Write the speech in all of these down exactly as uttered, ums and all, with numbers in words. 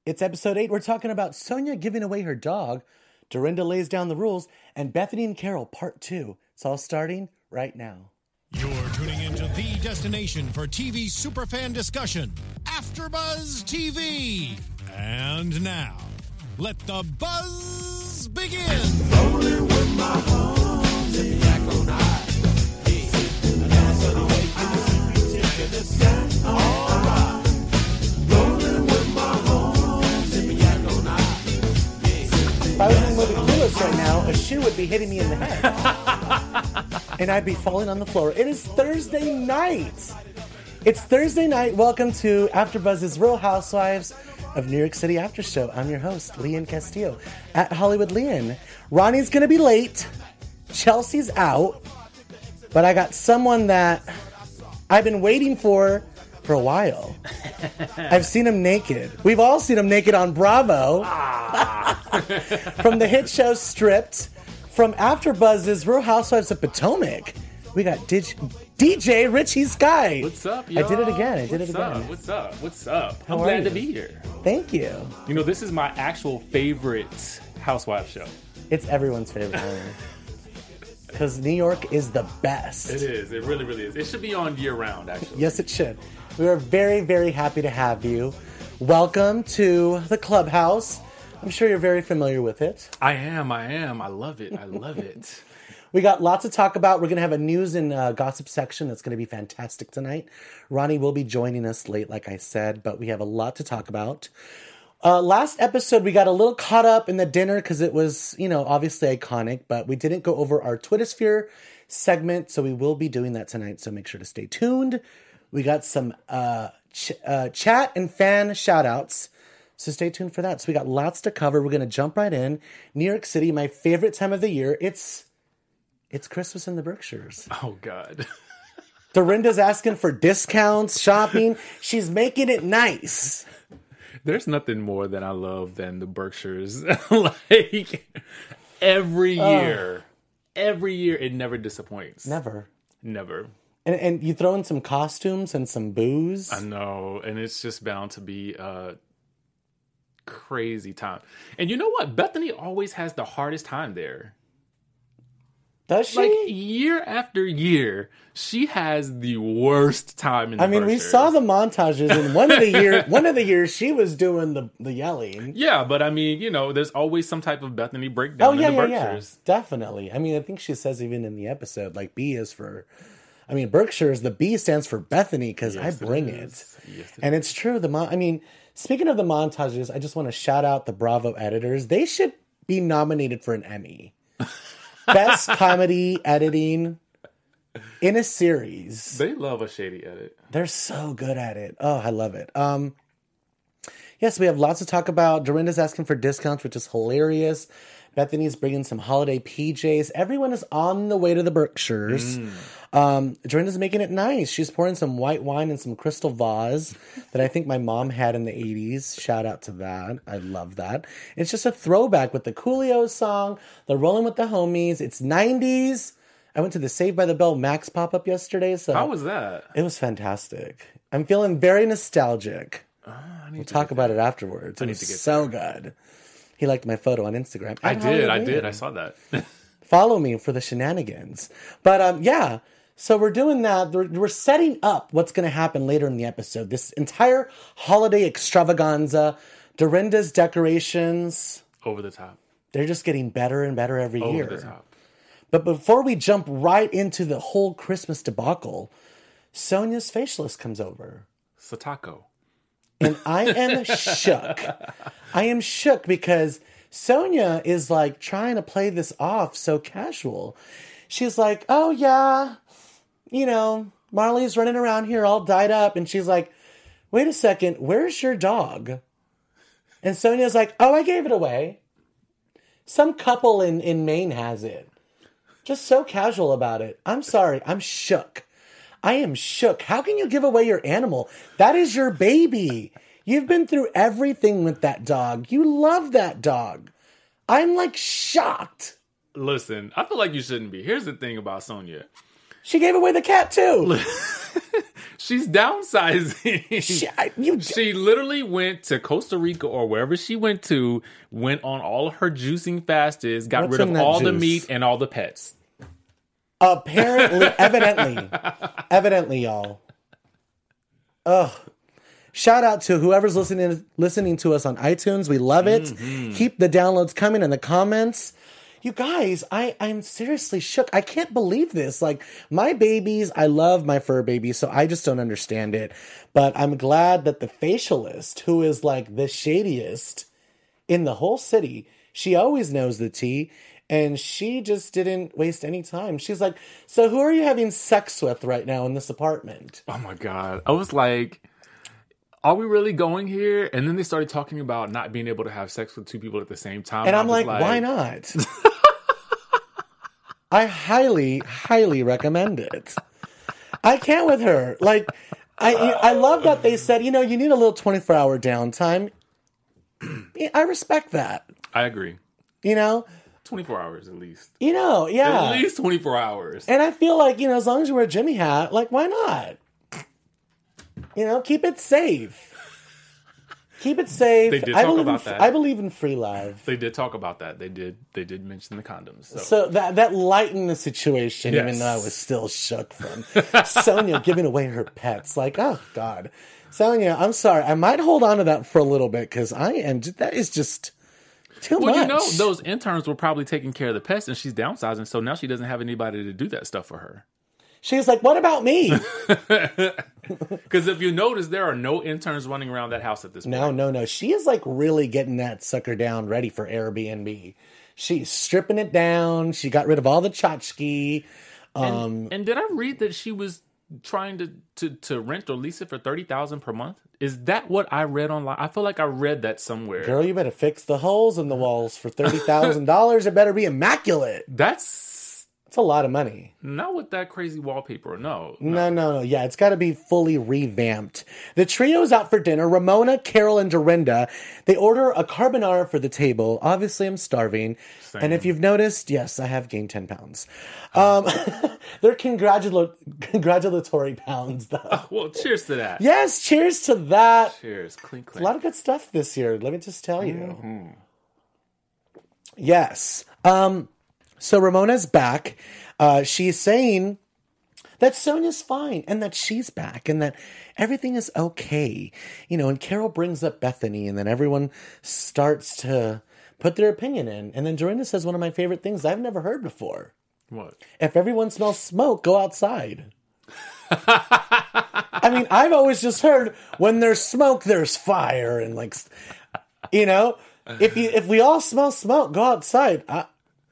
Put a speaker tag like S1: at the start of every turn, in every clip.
S1: It's episode eight. We're talking about Sonia giving away her dog, Dorinda lays down the rules, and Bethany and Carol part two. It's all starting right now.
S2: You're tuning into the destination for T V superfan discussion, AfterBuzz T V. And now, let the buzz begin.
S3: Rolling with my homies in black on high. Yeah, that's the way I take the sky. All right. Rolling with my homies in black on high. Yeah.
S1: If I was in the movie Clueless right now, a shoe would be hitting me in the head. And I'd be falling on the floor. It is Thursday night. It's Thursday night. Welcome to AfterBuzz's Real Housewives of New York City After Show. I'm your host, Leon Castillo, at Hollywood Leon. Ronnie's going to be late. Chelsea's out. But I got someone that I've been waiting for for a while. I've seen him naked. We've all seen him naked on Bravo. From the hit show Stripped. From AfterBuzz's Real Housewives of Potomac, we got D J Richie Sky.
S4: What's up, y'all?
S1: I did it again. I did
S4: What's
S1: it again.
S4: Up? What's up? What's up?
S1: How
S4: I'm
S1: are
S4: glad
S1: you?
S4: to be here.
S1: Thank you.
S4: You know, this is my actual favorite housewife show.
S1: It's everyone's favorite one. Because New York is the best.
S4: It is. It really, really is. It should be on year round, actually.
S1: Yes, it should. We are very, very happy to have you. Welcome to the Clubhouse. I'm sure you're very familiar with it.
S4: I am. I am. I love it. I love it.
S1: We got lots to talk about. We're going to have a news and uh, gossip section that's going to be fantastic tonight. Ronnie will be joining us late, like I said, but we have a lot to talk about. Uh, last episode, we got a little caught up in the dinner because it was, you know, obviously iconic, but we didn't go over our Twittersphere segment, so we will be doing that tonight, so make sure to stay tuned. We got some uh, ch- uh, chat and fan shout-outs, so stay tuned for that. So we got lots to cover. We're going to jump right in. New York City, my favorite time of the year. It's it's Christmas in the Berkshires.
S4: Oh, God.
S1: Dorinda's asking for discounts, shopping. She's making it nice.
S4: There's nothing more that I love than the Berkshires. Like, every year, every year, it never disappoints.
S1: Never.
S4: Never.
S1: And, and you throw in some costumes and some booze.
S4: I know. And it's just bound to be a crazy time. And you know what? Bethany always has the hardest time there.
S1: Does she?
S4: Like, year after year, she has the worst time in the
S1: I mean, we
S4: Berkshires.
S1: saw the montages, and one of the year, one of the years she was doing the, the yelling.
S4: Yeah, but I mean, you know, there's always some type of Bethany breakdown
S1: Oh yeah,
S4: in the
S1: yeah,
S4: Berkshires.
S1: yeah, definitely. I mean, I think she says even in the episode, like B is for, I mean, Berkshires. The B stands for Bethany because
S4: Yes,
S1: I bring
S4: it
S1: it,
S4: is. Yes, it
S1: and it's true. The mon- I mean, speaking of the montages, I just want to shout out the Bravo editors. They should be nominated for an Emmy. Best comedy editing in a series.
S4: They love a shady edit.
S1: They're so good at it. Oh, I love it. Um, yes, we have lots to talk about. Dorinda's asking for discounts, which is hilarious. Bethany's bringing some holiday P Js. Everyone is on the way to the Berkshires. Mm. Um, Dorinda's making it nice. She's pouring some white wine in some crystal vase that I think my mom had in the eighties. Shout out to that. I love that. It's just a throwback with the Coolio song. They're rolling with the homies. It's nineties. I went to the Saved by the Bell Max pop-up yesterday. So
S4: How was that?
S1: it was fantastic. I'm feeling very nostalgic.
S4: Uh, I need
S1: We'll
S4: to
S1: talk
S4: get
S1: about
S4: there.
S1: it afterwards. It
S4: I need
S1: was
S4: to get
S1: so good. He liked my photo on Instagram.
S4: I
S1: At
S4: did.
S1: Hollywood
S4: I
S1: Lean.
S4: did. I saw that.
S1: Follow me for the shenanigans. But um, yeah, so we're doing that. We're, we're setting up what's going to happen later in the episode. This entire holiday extravaganza, Dorinda's decorations,
S4: Over the top.
S1: they're just getting better and better every
S4: Over
S1: year.
S4: the top.
S1: But before we jump right into the whole Christmas debacle, Sonia's facialist comes over.
S4: Satako.
S1: And I am shook. I am shook because Sonia is like trying to play this off so casual. She's like, oh yeah, you know, Marley's running around here all dyed up. And she's like, wait a second, where's your dog? And Sonia's like, oh, I gave it away. Some couple in, in Maine has it. Just so casual about it. I'm sorry, I'm shook. I am shook. How can you give away your animal? That is your baby. You've been through everything with that dog. You love that dog. I'm like shocked.
S4: Listen, I feel like you shouldn't be. Here's the thing about Sonia.
S1: She gave away the cat too.
S4: She's downsizing.
S1: She, I, you,
S4: She literally went to Costa Rica or wherever she went to, went on all of her juicing fasts, got
S1: What's
S4: rid
S1: in
S4: of
S1: that
S4: all the
S1: juice?
S4: meat and all the pets.
S1: apparently, evidently, evidently, y'all. Ugh. Shout out to whoever's listening listening to us on iTunes. We love it.
S4: Mm-hmm.
S1: Keep the downloads coming and the comments. You guys, I, I'm seriously shook. I can't believe this. Like, my babies, I love my fur babies, so I just don't understand it. But I'm glad that the facialist, who is like the shadiest in the whole city, she always knows the tea, and she just didn't waste any time. She's like, so who are you having sex with right now in this apartment?
S4: Oh my God. I was like, are we really going here? And then they started talking about not being able to have sex with two people at the same time.
S1: And
S4: I
S1: I'm
S4: was
S1: like, why not? I highly, highly recommend it. I can't with her. Like, I I love that they said, you know, you need a little twenty-four hour downtime. I respect that.
S4: I agree.
S1: You know?
S4: twenty-four hours at least.
S1: You know, yeah.
S4: At least twenty-four hours.
S1: And I feel like, you know, as long as you wear a Jimmy hat, like, why not? You know, keep it safe. Keep it safe.
S4: They did
S1: I
S4: talk
S1: believe
S4: about
S1: in,
S4: that.
S1: I believe in free love.
S4: They did talk about that. They did They did mention the condoms. So,
S1: So that that lightened the situation,
S4: Yes.
S1: even though I was still shook from Sonia giving away her pets. Like, oh God, Sonia, I'm sorry. I might hold on to that for a little bit because I am. That is just too
S4: well,
S1: much.
S4: you know, those interns were probably taking care of the pets, and she's downsizing, so now she doesn't have anybody to do that stuff for her.
S1: She's like, what about me?
S4: Because if you notice, there are no interns running around that house at this point.
S1: No, no, no. She is like really getting that sucker down, ready for Airbnb. She's stripping it down. She got rid of all the tchotchke. Um,
S4: And, and did I read that she was trying to, to, to rent or lease it for thirty thousand dollars per month? Is that what I read online? I feel like I read that somewhere.
S1: Girl, you better fix the holes in the walls for thirty thousand dollars. It better be immaculate.
S4: That's
S1: It's a lot of money.
S4: not with that crazy wallpaper. No.
S1: No, no, no. Yeah, it's got to be fully revamped. The trio's out for dinner. Ramona, Carol, and Dorinda. They order a carbonara for the table. Obviously, I'm starving.
S4: Same.
S1: And if you've noticed, yes, I have gained ten pounds. Um, they're congratula- congratulatory pounds, though.
S4: Well, cheers to that.
S1: Yes, cheers to that.
S4: Cheers. Clink,
S1: A
S4: clink.
S1: lot of good stuff this year. Let me just tell you.
S4: Mm-hmm.
S1: Yes. Um, so Ramona's back. Uh, she's saying that Sonia's fine and that she's back and that everything is okay. You know, and Carol brings up Bethany and then everyone starts to put their opinion in. And then Dorinda says one of my favorite things I've never heard before.
S4: What?
S1: If everyone smells smoke, go outside. I mean, I've always just heard when there's smoke, there's fire. And like, you know, if you if we all smell smoke, go outside. I,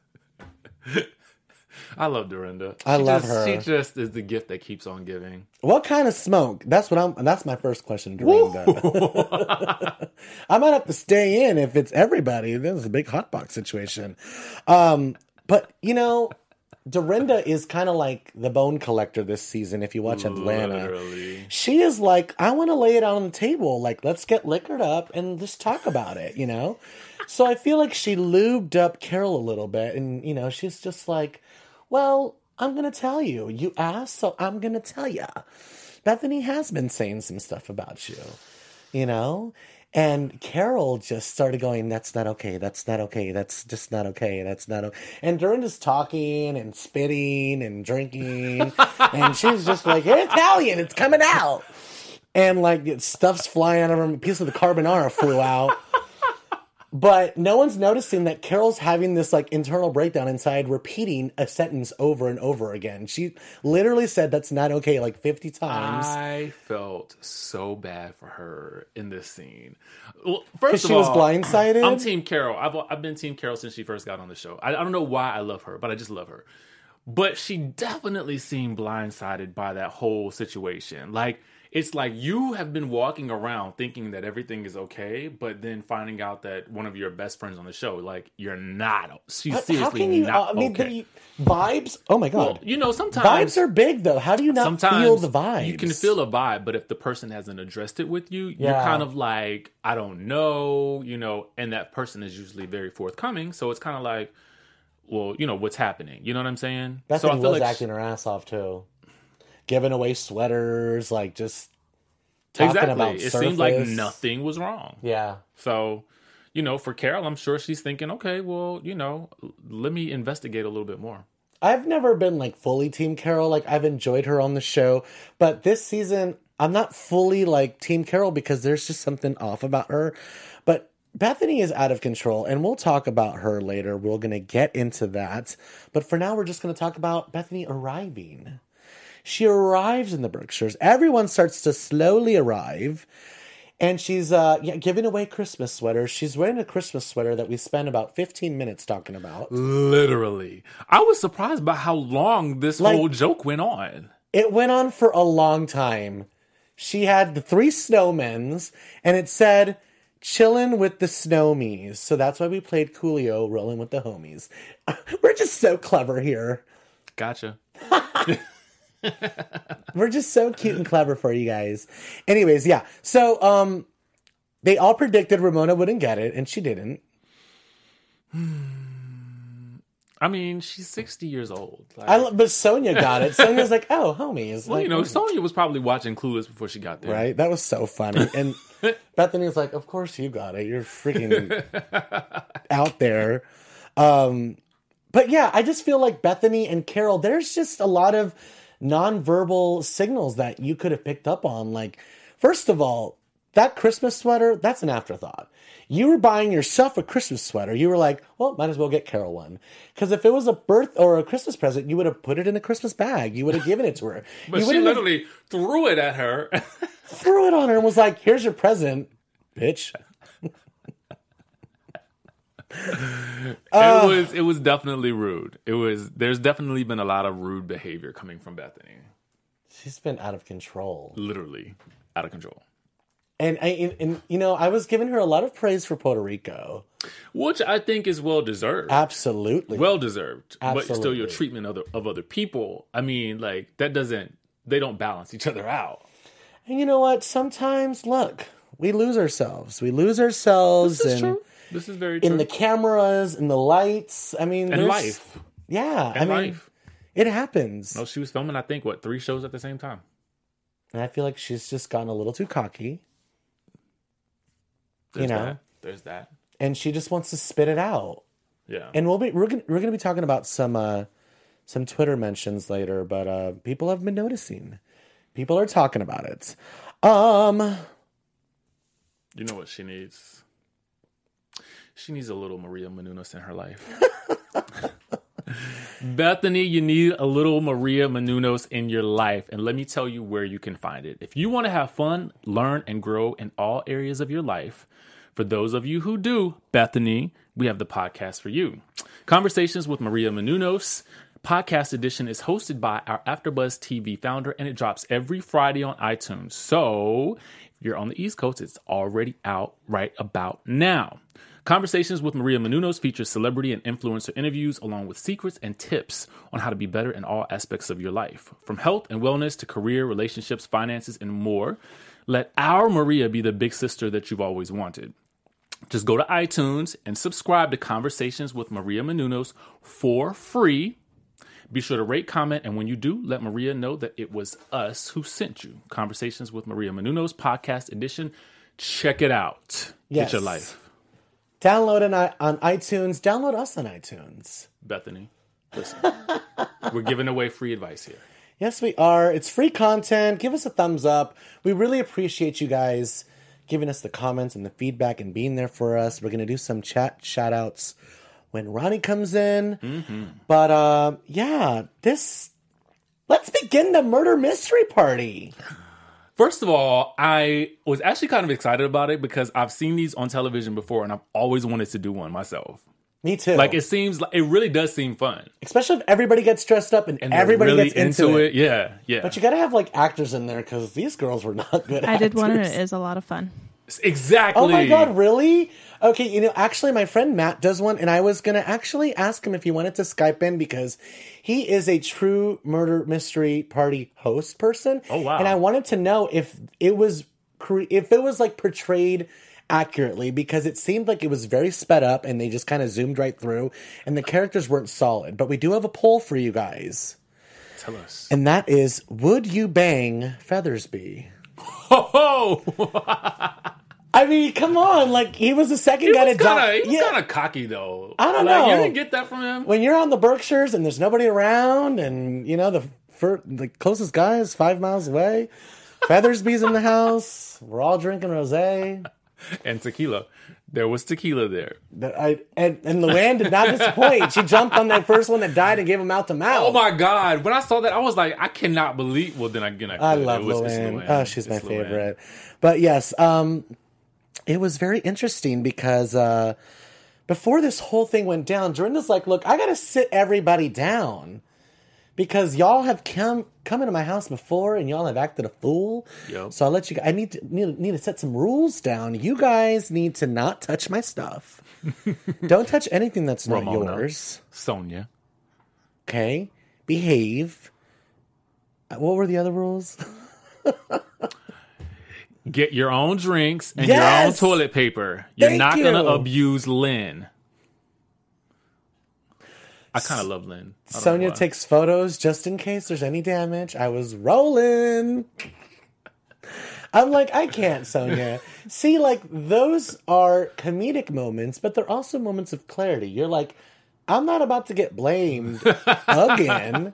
S4: I love Dorinda.
S1: I
S4: She
S1: love
S4: just-
S1: her.
S4: She just is the gift that keeps on giving.
S1: What kind of smoke? That's what I'm. That's my first question, Dorinda. I might have to stay in if it's everybody. This is a big hot box situation. Um, but you know, Dorinda is kind of like the bone collector this season. If you watch Atlanta,
S4: Literally.
S1: she is like, I want to lay it out on the table. Like, let's get liquored up and just talk about it. You know. So I feel like she lubed up Carol a little bit, and you know, she's just like, well, I'm going to tell you. You asked, so I'm going to tell you. Bethany has been saying some stuff about you, you know? And Carol just started going, that's not okay. That's not okay. That's just not okay. That's not okay. And Dorinda's talking and spitting and drinking. And she's just like, you're Italian. It's coming out. And like stuff's flying out of her. A piece of the carbonara flew out. But no one's noticing that Carol's having this like internal breakdown inside, repeating a sentence over and over again. She literally said that's not okay like fifty times.
S4: I felt so bad for her in this scene. Well, first of
S1: she
S4: all,
S1: was blindsided?
S4: I'm Team Carol. I've I've been Team Carol since she first got on the show. I, I don't know why I love her, but I just love her. But she definitely seemed blindsided by that whole situation. Like, it's like you have been walking around thinking that everything is okay, but then finding out that one of your best friends on the show, like, you're not. She's
S1: How-
S4: seriously
S1: How can you?
S4: not
S1: uh, I mean,
S4: okay.
S1: the vibes. Oh my god,
S4: Well, you know, sometimes
S1: vibes are big though. How do you not
S4: sometimes
S1: feel the vibes?
S4: you can feel a vibe, but if the person hasn't addressed it with you, you're
S1: Yeah.
S4: kind of like, I don't know, you know, and that person is usually very forthcoming. So it's kind of like, well, you know, what's happening? You know what I'm saying?
S1: Bethany
S4: so I feel
S1: was
S4: like
S1: acting her ass off too. giving away sweaters, like just talking
S4: exactly.
S1: about
S4: It
S1: Surface.
S4: seemed like nothing was wrong.
S1: Yeah.
S4: So, you know, for Carol, I'm sure she's thinking, okay, well, you know, let me investigate a little bit more.
S1: I've never been like fully Team Carol. Like I've enjoyed her on the show, but this season I'm not fully like Team Carol because there's just something off about her. But Bethany is out of control, and we'll talk about her later. We're going to get into that. But for now, we're just going to talk about Bethany arriving. She arrives in the Berkshires. Everyone starts to slowly arrive. And she's uh, yeah, giving away Christmas sweaters. She's wearing a Christmas sweater that we spent about fifteen minutes talking about.
S4: Literally. I was surprised by how long this
S1: Like-
S4: whole joke went on.
S1: It went on for a long time. She had the three snowmen's, and it said, chillin' with the snowmies. So that's why we played Coolio, rolling with the homies. We're just so clever here.
S4: Gotcha.
S1: We're just so cute and clever for you guys. Anyways, yeah. So um, they all predicted Ramona wouldn't get it, and she didn't.
S4: I mean, she's sixty years old. Like,
S1: I lo- but Sonia got it. Sonia's like, oh, homies.
S4: well,
S1: like,
S4: you know,
S1: mm.
S4: Sonya was probably watching Clueless before she got there.
S1: Right? That was so funny. And Bethany's like, of course you got it. You're freaking out there. Um, but yeah, I just feel like Bethany and Carol, there's just a lot of nonverbal signals that you could have picked up on. Like, first of all, that Christmas sweater, that's an afterthought. You were buying yourself a Christmas sweater. You were like, well, might as well get Carol one. Because if it was a birth or a Christmas present, you would have put it in a Christmas bag. You would have given it to her.
S4: But
S1: you
S4: she
S1: wouldn't have
S4: literally threw it at her.
S1: threw it on her and was like, here's your present, bitch.
S4: it was it was definitely rude. It was there's definitely been a lot of rude behavior coming from Bethany.
S1: She's been out of control.
S4: Literally out of control.
S1: And, I, and, and, you know, I was giving her a lot of praise for Puerto Rico.
S4: Which I think is well deserved.
S1: Absolutely.
S4: Well deserved. But still
S1: Absolutely.
S4: your treatment of, the, of other people, I mean, like, that doesn't, they don't balance each other out.
S1: And you know what? Sometimes, look, we lose ourselves. We lose ourselves
S4: This is
S1: in,
S4: true. This is very true.
S1: in the cameras, in the lights. I mean,
S4: and
S1: there's-
S4: life.
S1: Yeah.
S4: And
S1: I mean,
S4: life.
S1: it happens.
S4: No, she was filming, I think, what, three shows at the same time?
S1: And I feel like she's just gotten a little too cocky.
S4: There's
S1: You know?
S4: that. There's that.
S1: And she just wants to spit it out.
S4: Yeah.
S1: And we'll be we're gonna, we're going to be talking about some uh, some Twitter mentions later, but uh, people have been noticing. People are talking about it. Um,
S4: You know what she needs? She needs a little Maria Menounos in her life. Bethany, you need a little Maria Menounos in your life. And let me tell you where you can find it. If you want to have fun, learn, and grow in all areas of your life, for those of you who do, Bethany, we have the podcast for you. Conversations with Maria Menounos. Podcast edition is hosted by our AfterBuzz T V founder, and it drops every Friday on iTunes. So if you're on the East Coast, it's already out right about now. Conversations with Maria Menounos features celebrity and influencer interviews along with secrets and tips on how to be better in all aspects of your life. From health and wellness to career, relationships, finances, and more. Let our Maria be the big sister that you've always wanted. Just go to iTunes and subscribe to Conversations with Maria Menounos for free. Be sure to rate, comment, and when you do, let Maria know that it was us who sent you. Conversations with Maria Menounos, podcast edition. Check it out.
S1: Yes.
S4: Get your life.
S1: download it on, on iTunes. Download us on iTunes.
S4: Bethany, listen. We're giving away free advice here.
S1: Yes, we are. It's free content. Give us a thumbs up. We really appreciate you guys giving us the comments and the feedback and being there for us. We're going to do some chat shout outs when Ronnie comes in. Mm-hmm. But uh, yeah, this. Let's begin the murder mystery party.
S4: First of all, I was actually kind of excited about it because I've seen these on television before and I've always wanted to do one myself.
S1: Me too.
S4: Like, it seems like it really does seem fun.
S1: Especially if everybody gets dressed up and,
S4: And they're
S1: everybody
S4: really
S1: gets into, it.
S4: Yeah, yeah.
S1: But you got to have like actors in there because these girls were not good
S5: I
S1: actors.
S5: did one and it is a lot of fun.
S4: Exactly.
S1: Oh my God, really? Okay, you know, actually my friend Matt does one, and I was going to actually ask him if he wanted to Skype in because he is a true murder mystery party host person.
S4: Oh, wow.
S1: And I wanted to know if it was cre- if it was like portrayed accurately, because it seemed like it was very sped up and they just kind of zoomed right through and the characters weren't solid. But we do have a poll for you guys.
S4: Tell us.
S1: And that is, would you bang Feathersby?
S4: Ho ho!
S1: I mean, come on. Like, he was the second
S4: He
S1: guy
S4: was
S1: to
S4: kind
S1: die.
S4: of he was
S1: Yeah.
S4: kind of cocky though.
S1: I don't
S4: like,
S1: know.
S4: You didn't get that from him.
S1: When you're on the Berkshires and there's nobody around, and you know the fir- the closest guy is five miles away, Feathersby's in the house. We're all drinking rosé.
S4: And tequila. There was tequila there.
S1: The- I, and, and Luann did not disappoint. She jumped on that first one that died and gave him mouth to mouth.
S4: Oh my God. When I saw that, I was like, I cannot believe. Well, then again, I,
S1: I
S4: could.
S1: love
S4: It was- it's
S1: Luann.
S4: Luann.
S1: Oh, she's my
S4: It's Luann.
S1: favorite. But yes, um, it was very interesting because uh, before this whole thing went down, Dorinda's like, look, I got to sit everybody down because y'all have come come into my house before and y'all have acted a fool.
S4: Yep.
S1: So I'll let you I need to, need, need to set some rules down. You guys need to not touch my stuff. Don't touch anything that's not
S4: Ramona.
S1: yours.
S4: Sonia.
S1: Okay? Behave. Uh, What were the other rules?
S4: Get your own drinks and
S1: Yes!
S4: your own toilet paper. You're
S1: Thank
S4: not
S1: you.
S4: going to abuse Lynn. I kind of love Lynn. I don't know
S1: Sonia
S4: why.
S1: takes photos just in case there's any damage. I was rolling. I'm like, I can't, Sonia. See, like, those are comedic moments, but they're also moments of clarity. You're like, I'm not about to get blamed again.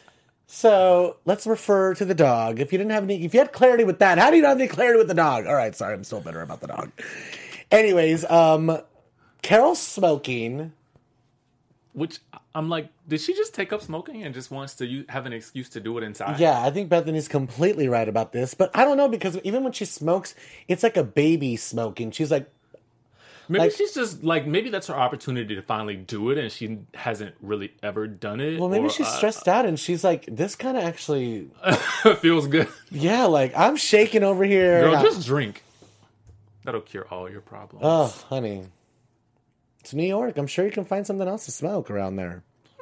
S1: So let's refer to the dog. If you didn't have any, if you had clarity with that, how do you not have any clarity with the dog? All right, sorry, I'm still bitter about the dog. Anyways, um, Carol's smoking.
S4: Which I'm like, did she just take up smoking and just wants to u- have an excuse to do it inside?
S1: Yeah, I think Bethany's completely right about this, but I don't know because even when she smokes, it's like a baby smoking. She's like,
S4: Maybe
S1: like-
S4: she's just like, maybe that's her opportunity to finally do it and she hasn't really ever done it.
S1: well, maybe
S4: or,
S1: she's
S4: uh,
S1: stressed out and she's like, this kind of actually,
S4: feels good.
S1: yeah, like I'm shaking over here.
S4: Girl,
S1: and I-
S4: just drink. That'll cure all your problems.
S1: oh, honey, it's New York. I'm sure you can find something else to smoke around there.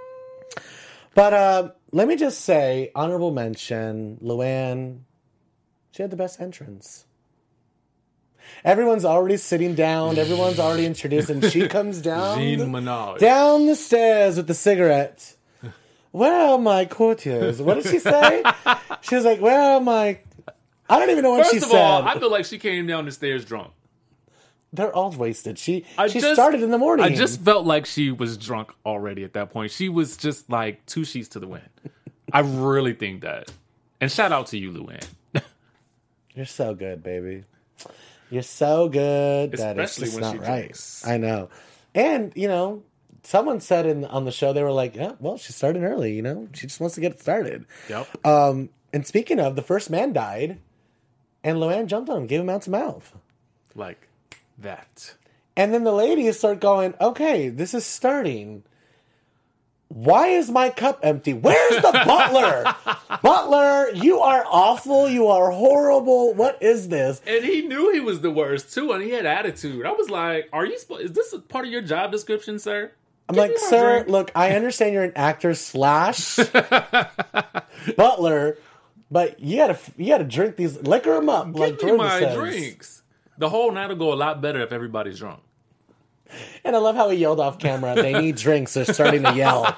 S1: But uh, let me just say, honorable mention, Luann, she had the best entrance. Everyone's already sitting down. Everyone's already introduced, and she comes down.
S4: Jean
S1: the-
S4: Menage.
S1: down the stairs with the cigarette. Where are my courtiers? What did she say? She was like, where are my... I don't even know what
S4: First
S1: she
S4: of
S1: said.
S4: all, I feel like she came down the stairs drunk.
S1: They're all wasted. She
S4: I
S1: she
S4: just-
S1: started in the morning.
S4: I just felt like she was drunk already at that point. She was just like two sheets to the wind. I really think that. And shout out to you, Luann.
S1: You're so good, baby. You're so good that it's
S4: Especially
S1: just
S4: when
S1: not
S4: she
S1: right.
S4: drinks.
S1: I know. And, you know, someone said in on the show, they were like, yeah, well, she's starting early, you know? She just wants to get it started.
S4: Yep.
S1: Um, and speaking of, the first man died, and Luann jumped on him, gave him mouth to mouth.
S4: Like that.
S1: And then the ladies start going, okay, this is starting. Why is my cup empty? Where's the butler? Butler, you are awful. You are horrible. What is this?
S4: And he knew he was the worst too, and he had attitude. I was like, "Are you? Spo- is this a part of your job description, sir?"
S1: I'm
S4: Give
S1: like,
S4: me my
S1: sir,
S4: drink."
S1: look, I understand you're an actor slash butler, but you gotta you gotta drink these, liquor them up. like
S4: Give me
S1: Jordan
S4: my
S1: says.
S4: drinks. The whole night will go a lot better if everybody's drunk.
S1: And I love how he yelled off camera. They need drinks. They're starting to yell.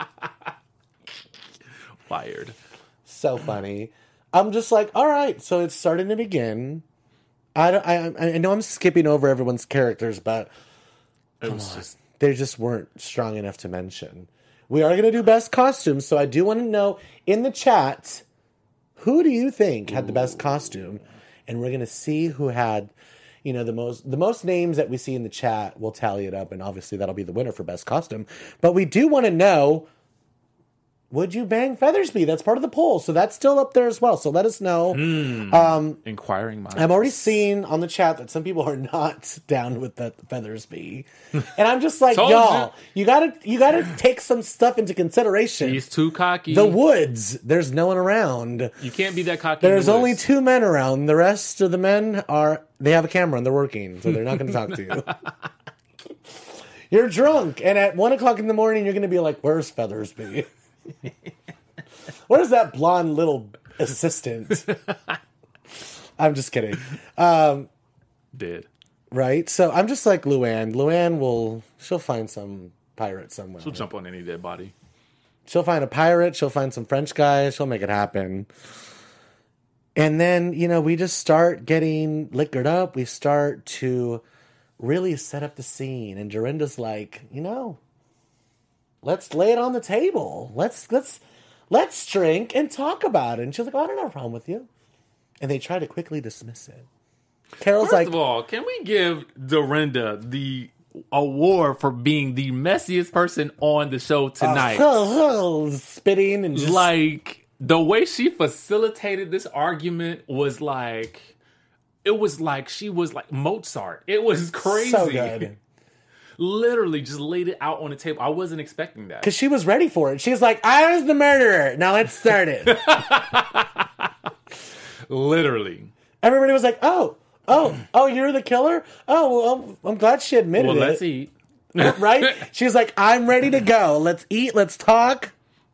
S4: Fired.
S1: So funny. I'm just like, all right, so it's starting to begin. I, don't, I, I know I'm skipping over everyone's characters, but
S4: It was just
S1: they just weren't strong enough to mention. We are going to do best costumes, so I do want to know in the chat, who do you think had the best costume? And we're going to see who had, you know, the most the most names that we see in the chat. We'll tally it up, and obviously that'll be the winner for best costume. But we do want to know, would you bang Feathersby? That's part of the poll, so that's still up there as well. So let us know. Um,
S4: inquiring minds.
S1: I'm already seeing on the chat that some people are not down with the Feathersby, and I'm just like,
S4: Told
S1: y'all, you gotta you gotta take some stuff into consideration.
S4: He's too cocky.
S1: The woods, there's no one around.
S4: You can't be that cocky. in
S1: There's
S4: the
S1: only
S4: woods.
S1: two men around. The rest of the men are they have a camera and they're working, so they're not going to talk to you. You're drunk, and at one o'clock in the morning, you're going to be like, "Where's Feathersby? Where's that blonde little assistant?" I'm just kidding. Um,
S4: Did.
S1: right? So I'm just like Luann. Luann will she'll find some pirate somewhere.
S4: She'll jump on any dead body.
S1: She'll find a pirate. She'll find some French guys. She'll make it happen. And then, you know, we just start getting liquored up. We start to really set up the scene. And Dorinda's like, you know, let's lay it on the table. Let's let's let's drink and talk about it. And she's like, oh, I don't have a problem with you. And they try to quickly dismiss it. Carol's
S4: First
S1: like,
S4: of all, can we give Dorinda the award for being the messiest person on the show tonight?
S1: uh, spitting and just
S4: Like, the way she facilitated this argument was like, it was like she was like Mozart. It was crazy.
S1: so good.
S4: Literally just laid it out on the table. I wasn't expecting that.
S1: Because she was ready for it. She's like, I was the murderer. Now let's start it.
S4: Literally.
S1: Everybody was like, oh, oh, oh, you're the killer? Oh, well, I'm, I'm glad she admitted
S4: Well,
S1: it.
S4: let's eat.
S1: Right? She's like, I'm ready to go. Let's eat. Let's talk.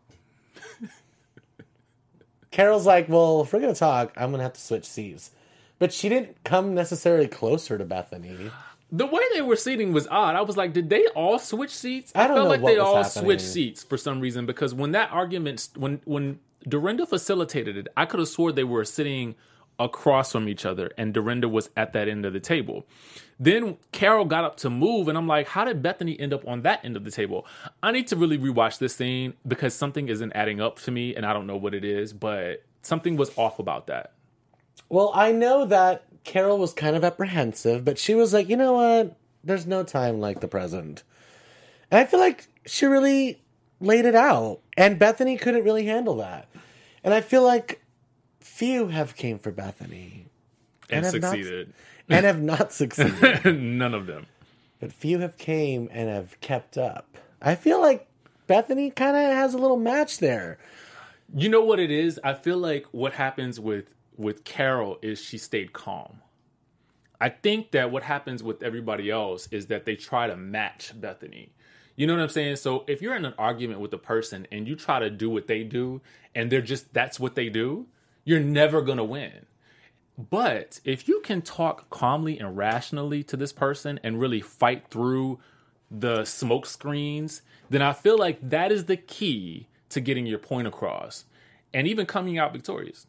S1: Carol's like, well, if we're going to talk, I'm going to have to switch seats. But she didn't come necessarily closer to Bethany.
S4: The way they were seating was odd. I was like, did they all switch seats?
S1: I don't
S4: felt
S1: know
S4: like
S1: what
S4: they
S1: was
S4: all
S1: happening.
S4: switched seats for some reason, because when that argument, when when Dorinda facilitated it, I could have swore they were sitting across from each other and Dorinda was at that end of the table. Then Carol got up to move and I'm like, how did Bethany end up on that end of the table? I need to really rewatch this scene because something isn't adding up to me and I don't know what it is, but something was off about that.
S1: Well, I know that Carol was kind of apprehensive, but she was like, you know what? There's no time like the present. And I feel like she really laid it out. And Bethany couldn't really handle that. And I feel like few have came for Bethany.
S4: And,
S1: have
S4: succeeded.
S1: Not, and have not succeeded.
S4: None of them.
S1: But few have came and have kept up. I feel like Bethany kind of has a little match there.
S4: You know what it is? I feel like what happens with, with Carol is she stayed calm. I think that what happens with everybody else is that they try to match Bethany. You know what I'm saying? So if you're in an argument with a person and you try to do what they do and they're just, that's what they do, you're never going to win. But if you can talk calmly and rationally to this person and really fight through the smoke screens, then I feel like that is the key to getting your point across and even coming out victorious.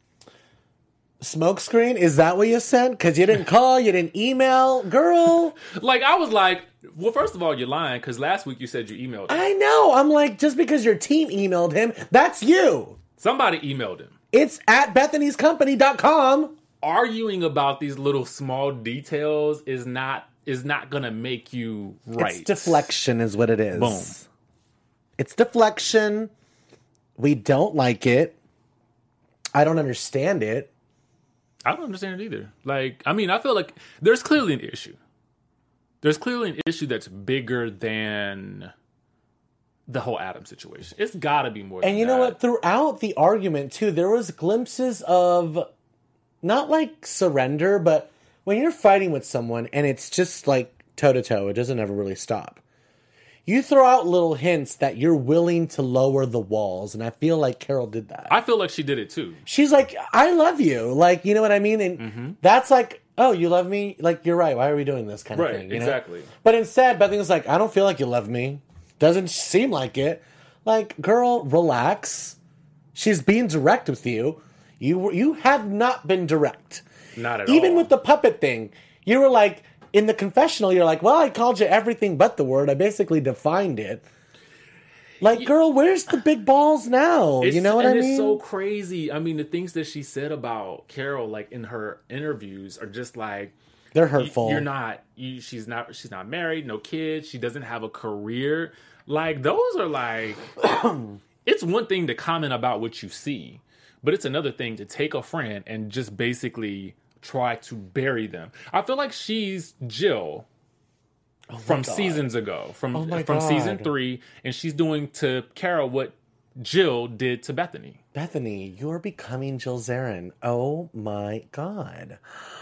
S1: Smoke screen? Is that what you sent? Because you didn't call, you didn't email, girl.
S4: Like, I was like, well, first of all, you're lying because last week you said you emailed him.
S1: I know. I'm like, just because your team emailed him, that's you.
S4: Somebody emailed him.
S1: It's at Bethany's Company dot com.
S4: Arguing about these little small details is not is not gonna make you right.
S1: It's deflection is what it is.
S4: Boom.
S1: It's deflection. We don't like it. I don't understand it.
S4: I don't understand it either. Like, I mean, I feel like there's clearly an issue. There's clearly an issue that's bigger than the whole Adam situation. It's got to be more than
S1: And you know
S4: that.
S1: what? Throughout the argument, too, there was glimpses of not like surrender, but when you're fighting with someone and it's just like toe-to-toe, it doesn't ever really stop. You throw out little hints that you're willing to lower the walls, and I feel like Carol did that.
S4: I feel like she did it too.
S1: She's like, I love you. Like, you know what I mean? And
S4: Mm-hmm.
S1: that's like, oh, you love me? Like, you're right. Why are we doing this kind of
S4: Right,
S1: thing? You know?
S4: exactly.
S1: But instead, Bethany was like, I don't feel like you love me. Doesn't seem like it. Like, girl, relax. She's being direct with you. You were, you have not been direct.
S4: Not at
S1: Even
S4: all.
S1: with the puppet thing, you were like, in the confessional, you're like, well, I called you everything but the word. I basically defined it. Like, girl, where's the big balls now?
S4: It's,
S1: you know what
S4: and
S1: I mean?
S4: It's so crazy. I mean, the things that she said about Carol, like in her interviews, are just like,
S1: They're hurtful.
S4: you're not. You, she's not. She's not married. No kids. She doesn't have a career. Like, those are like. It's one thing to comment about what you see, but it's another thing to take a friend and just basically try to bury them. I feel like she's Jill
S1: Oh
S4: from
S1: God.
S4: seasons ago, from
S1: Oh my
S4: from season
S1: God.
S4: three, and she's doing to Carol what Jill did to Bethany.
S1: Bethany, you're becoming Jill Zarin. Oh my God.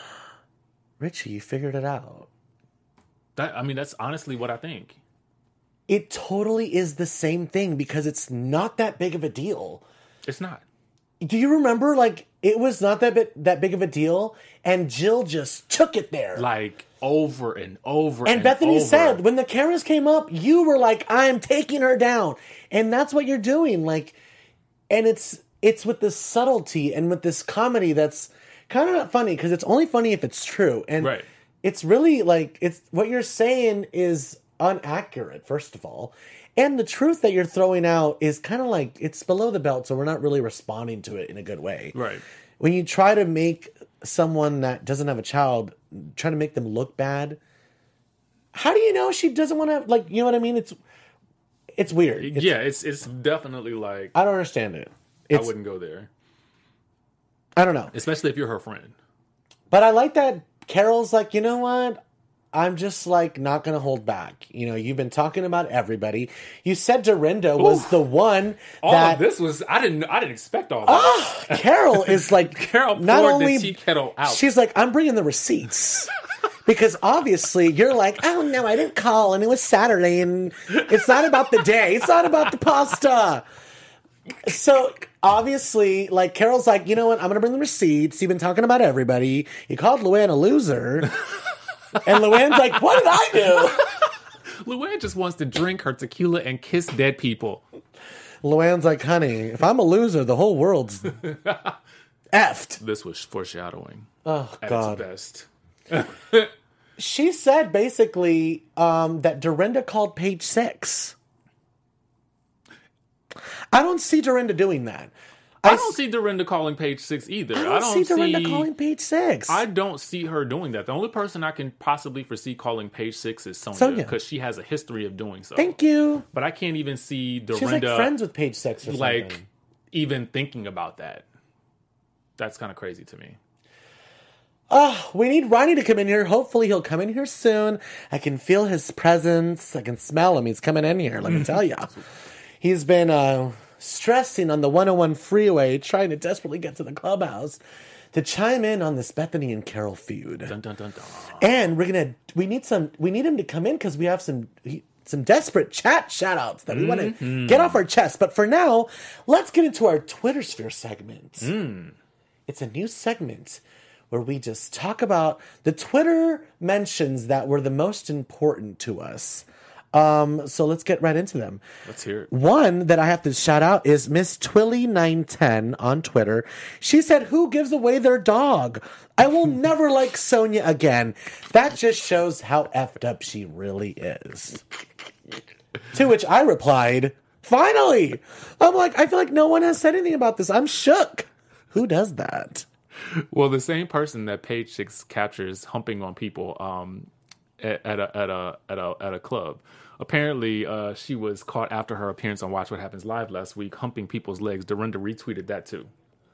S1: Richie, you figured it out.
S4: That I mean, that's honestly what I think.
S1: It totally is the same thing because it's not that big of a deal.
S4: It's not.
S1: Do you remember, like, it was not that bit, that big of a deal, and Jill just took it there.
S4: Like, over and over.
S1: And,
S4: and
S1: Bethany
S4: over.
S1: said, when the cameras came up, you were like, I'm taking her down. And that's what you're doing. Like, and it's it's with this subtlety and with this comedy that's kind of not funny because it's only funny if it's true. And
S4: Right.
S1: it's really like, it's what you're saying is inaccurate, first of all. And the truth that you're throwing out is kind of like, it's below the belt, so we're not really responding to it in a good way.
S4: Right.
S1: When you try to make someone that doesn't have a child, try to make them look bad, how do you know she doesn't want to have, like, you know what I mean? It's it's weird. It's,
S4: yeah, it's it's definitely like,
S1: I don't understand it.
S4: I
S1: It's,
S4: wouldn't go there.
S1: I don't know.
S4: Especially if you're her friend.
S1: But I like that Carol's like, you know what? I'm just like not going to hold back. You know, you've been talking about everybody. You said Dorinda was
S4: Oof.
S1: the one
S4: All
S1: that
S4: of this was, I didn't I didn't expect all that.
S1: Ah, Carol is like
S4: Carol
S1: not
S4: poured
S1: only
S4: the tea kettle out.
S1: She's like, I'm bringing the receipts. Because obviously you're like, oh no, I didn't call and it was Saturday and it's not about the day. It's not about the pasta. So obviously, like Carol's like, you know what? I'm going to bring the receipts. You've been talking about everybody. You called Luann a loser. And Luann's like, what did I do?
S4: Luann just wants to drink her tequila and kiss dead people.
S1: Luann's like, honey, if I'm a loser, the whole world's effed.
S4: This was foreshadowing.
S1: Oh,
S4: At
S1: God.
S4: its best.
S1: She said basically um, that Dorinda called page six. I don't see Dorinda doing that.
S4: I don't see Dorinda calling page six either.
S1: I don't, see Dorinda
S4: see-
S1: calling page six.
S4: I don't see her doing that. The only person I can possibly foresee calling page six is Sonia
S1: Sonia.
S4: because she has a history of doing so.
S1: Thank you.
S4: But I can't even see
S1: She's
S4: Dorinda
S1: like friends with page six or
S4: like
S1: something.
S4: even thinking about that. That's kind of crazy to me.
S1: Oh, we need Ronnie to come in here. Hopefully he'll come in here soon. I can feel his presence. I can smell him. He's coming in here, let me tell you. He's been uh, stressing on the one oh one freeway, trying to desperately get to the clubhouse to chime in on this Bethany and Carol feud.
S4: Dun, dun, dun, dun.
S1: And we're gonna we need some we need him to come in because we have some some desperate chat shout outs that we want to get off our chest. But for now, let's get into our Twitter sphere segment.
S4: Mm.
S1: It's a new segment where we just talk about the Twitter mentions that were the most important to us. Um, so let's get right into them.
S4: Let's hear it.
S1: One that I have to shout out is Miss Twilly nine ten on Twitter. She said, who gives away their dog? I will never like Sonia again. That just shows how effed up she really is. To which I replied, finally! I'm like, I feel like no one has said anything about this. I'm shook. Who does that?
S4: Well, the same person that page six captures humping on people um, at, at a at a at a at a club. Apparently, uh, she was caught after her appearance on Watch What Happens Live last week, humping people's legs. Dorinda retweeted that too.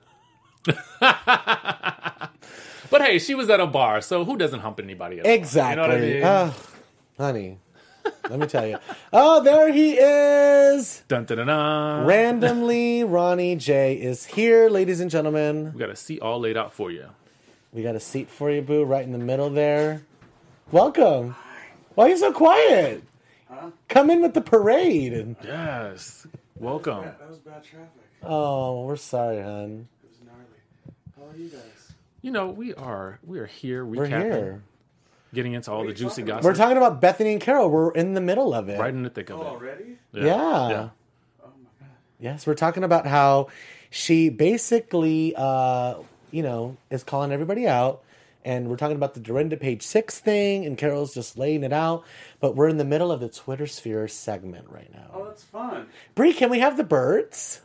S4: But hey, she was at a bar, so who doesn't hump anybody at a
S1: Exactly.
S4: bar? You know what I mean?
S1: Oh, honey, let me tell you. Oh, there he is.
S4: Dun, dun, dun, dun.
S1: Randomly, Ronnie J is here, ladies and gentlemen.
S4: We got a seat all laid out for you.
S1: We got a seat for you, boo, right in the middle there. Welcome. Why are you so quiet?
S5: Huh?
S1: Come in with the parade.
S4: Yes. Welcome.
S5: That was bad traffic.
S1: Oh, we're sorry, hon.
S5: It was gnarly. How are you guys?
S4: You know, we are we are here recapping,
S1: We're here.
S4: getting into all
S5: What are
S4: the
S5: you
S4: juicy
S5: talking
S4: gossip.
S5: about?
S1: We're talking about Bethany and Carol. We're in the middle of it.
S4: right in the thick of
S5: Oh,
S4: it.
S5: already?
S1: Yeah.
S4: Yeah.
S5: Oh my god.
S1: Yes, we're talking about how she basically, uh, you know, is calling everybody out. And we're talking about the Dorinda page six thing, and Carol's just laying it out. But we're in the middle of the Twitter sphere segment right now.
S5: Oh, that's fun.
S1: Bree, can we have the birds?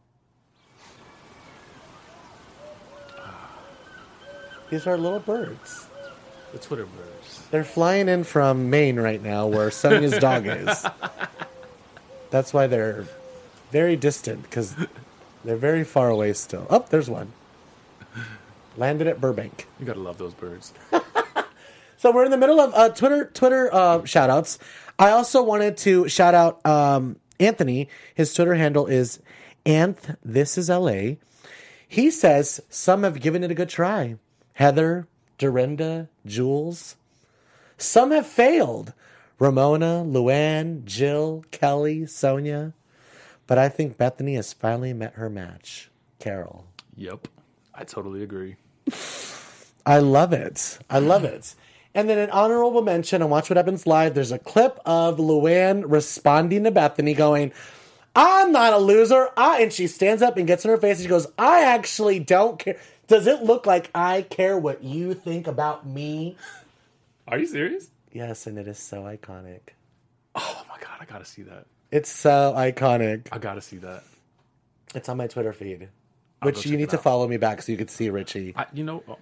S1: These are little birds.
S4: The Twitter birds.
S1: They're flying in from Maine right now, where Sonia's dog is. That's why they're very distant, because they're very far away still. Oh, there's one. Landed at Burbank.
S4: You gotta love those birds.
S1: So we're in the middle of uh, Twitter Twitter uh, shout outs. I also wanted to shout out um, Anthony. His Twitter handle is Anth This Is L A. He says some have given it a good try. Heather, Dorinda, Jules. Some have failed. Ramona, Luann, Jill, Kelly, Sonia. But I think Bethany has finally met her match. Carol.
S4: Yep. I totally agree.
S1: I love it. I love it. And then an honorable mention on Watch What Happens Live, there's a clip of Luann responding to Bethany going, I'm not a loser. I, and she stands up and gets in her face and she goes, I actually don't care. Does it look like I care what you think about me?
S4: Are you serious?
S1: Yes, and it is so iconic.
S4: Oh my god, I gotta see that.
S1: It's so iconic.
S4: I gotta see that.
S1: It's on my Twitter feed,
S4: I'll
S1: which
S4: go
S1: you
S4: check
S1: need
S4: it
S1: to
S4: out.
S1: follow me back so you can see Richie.
S4: I, you know, oh,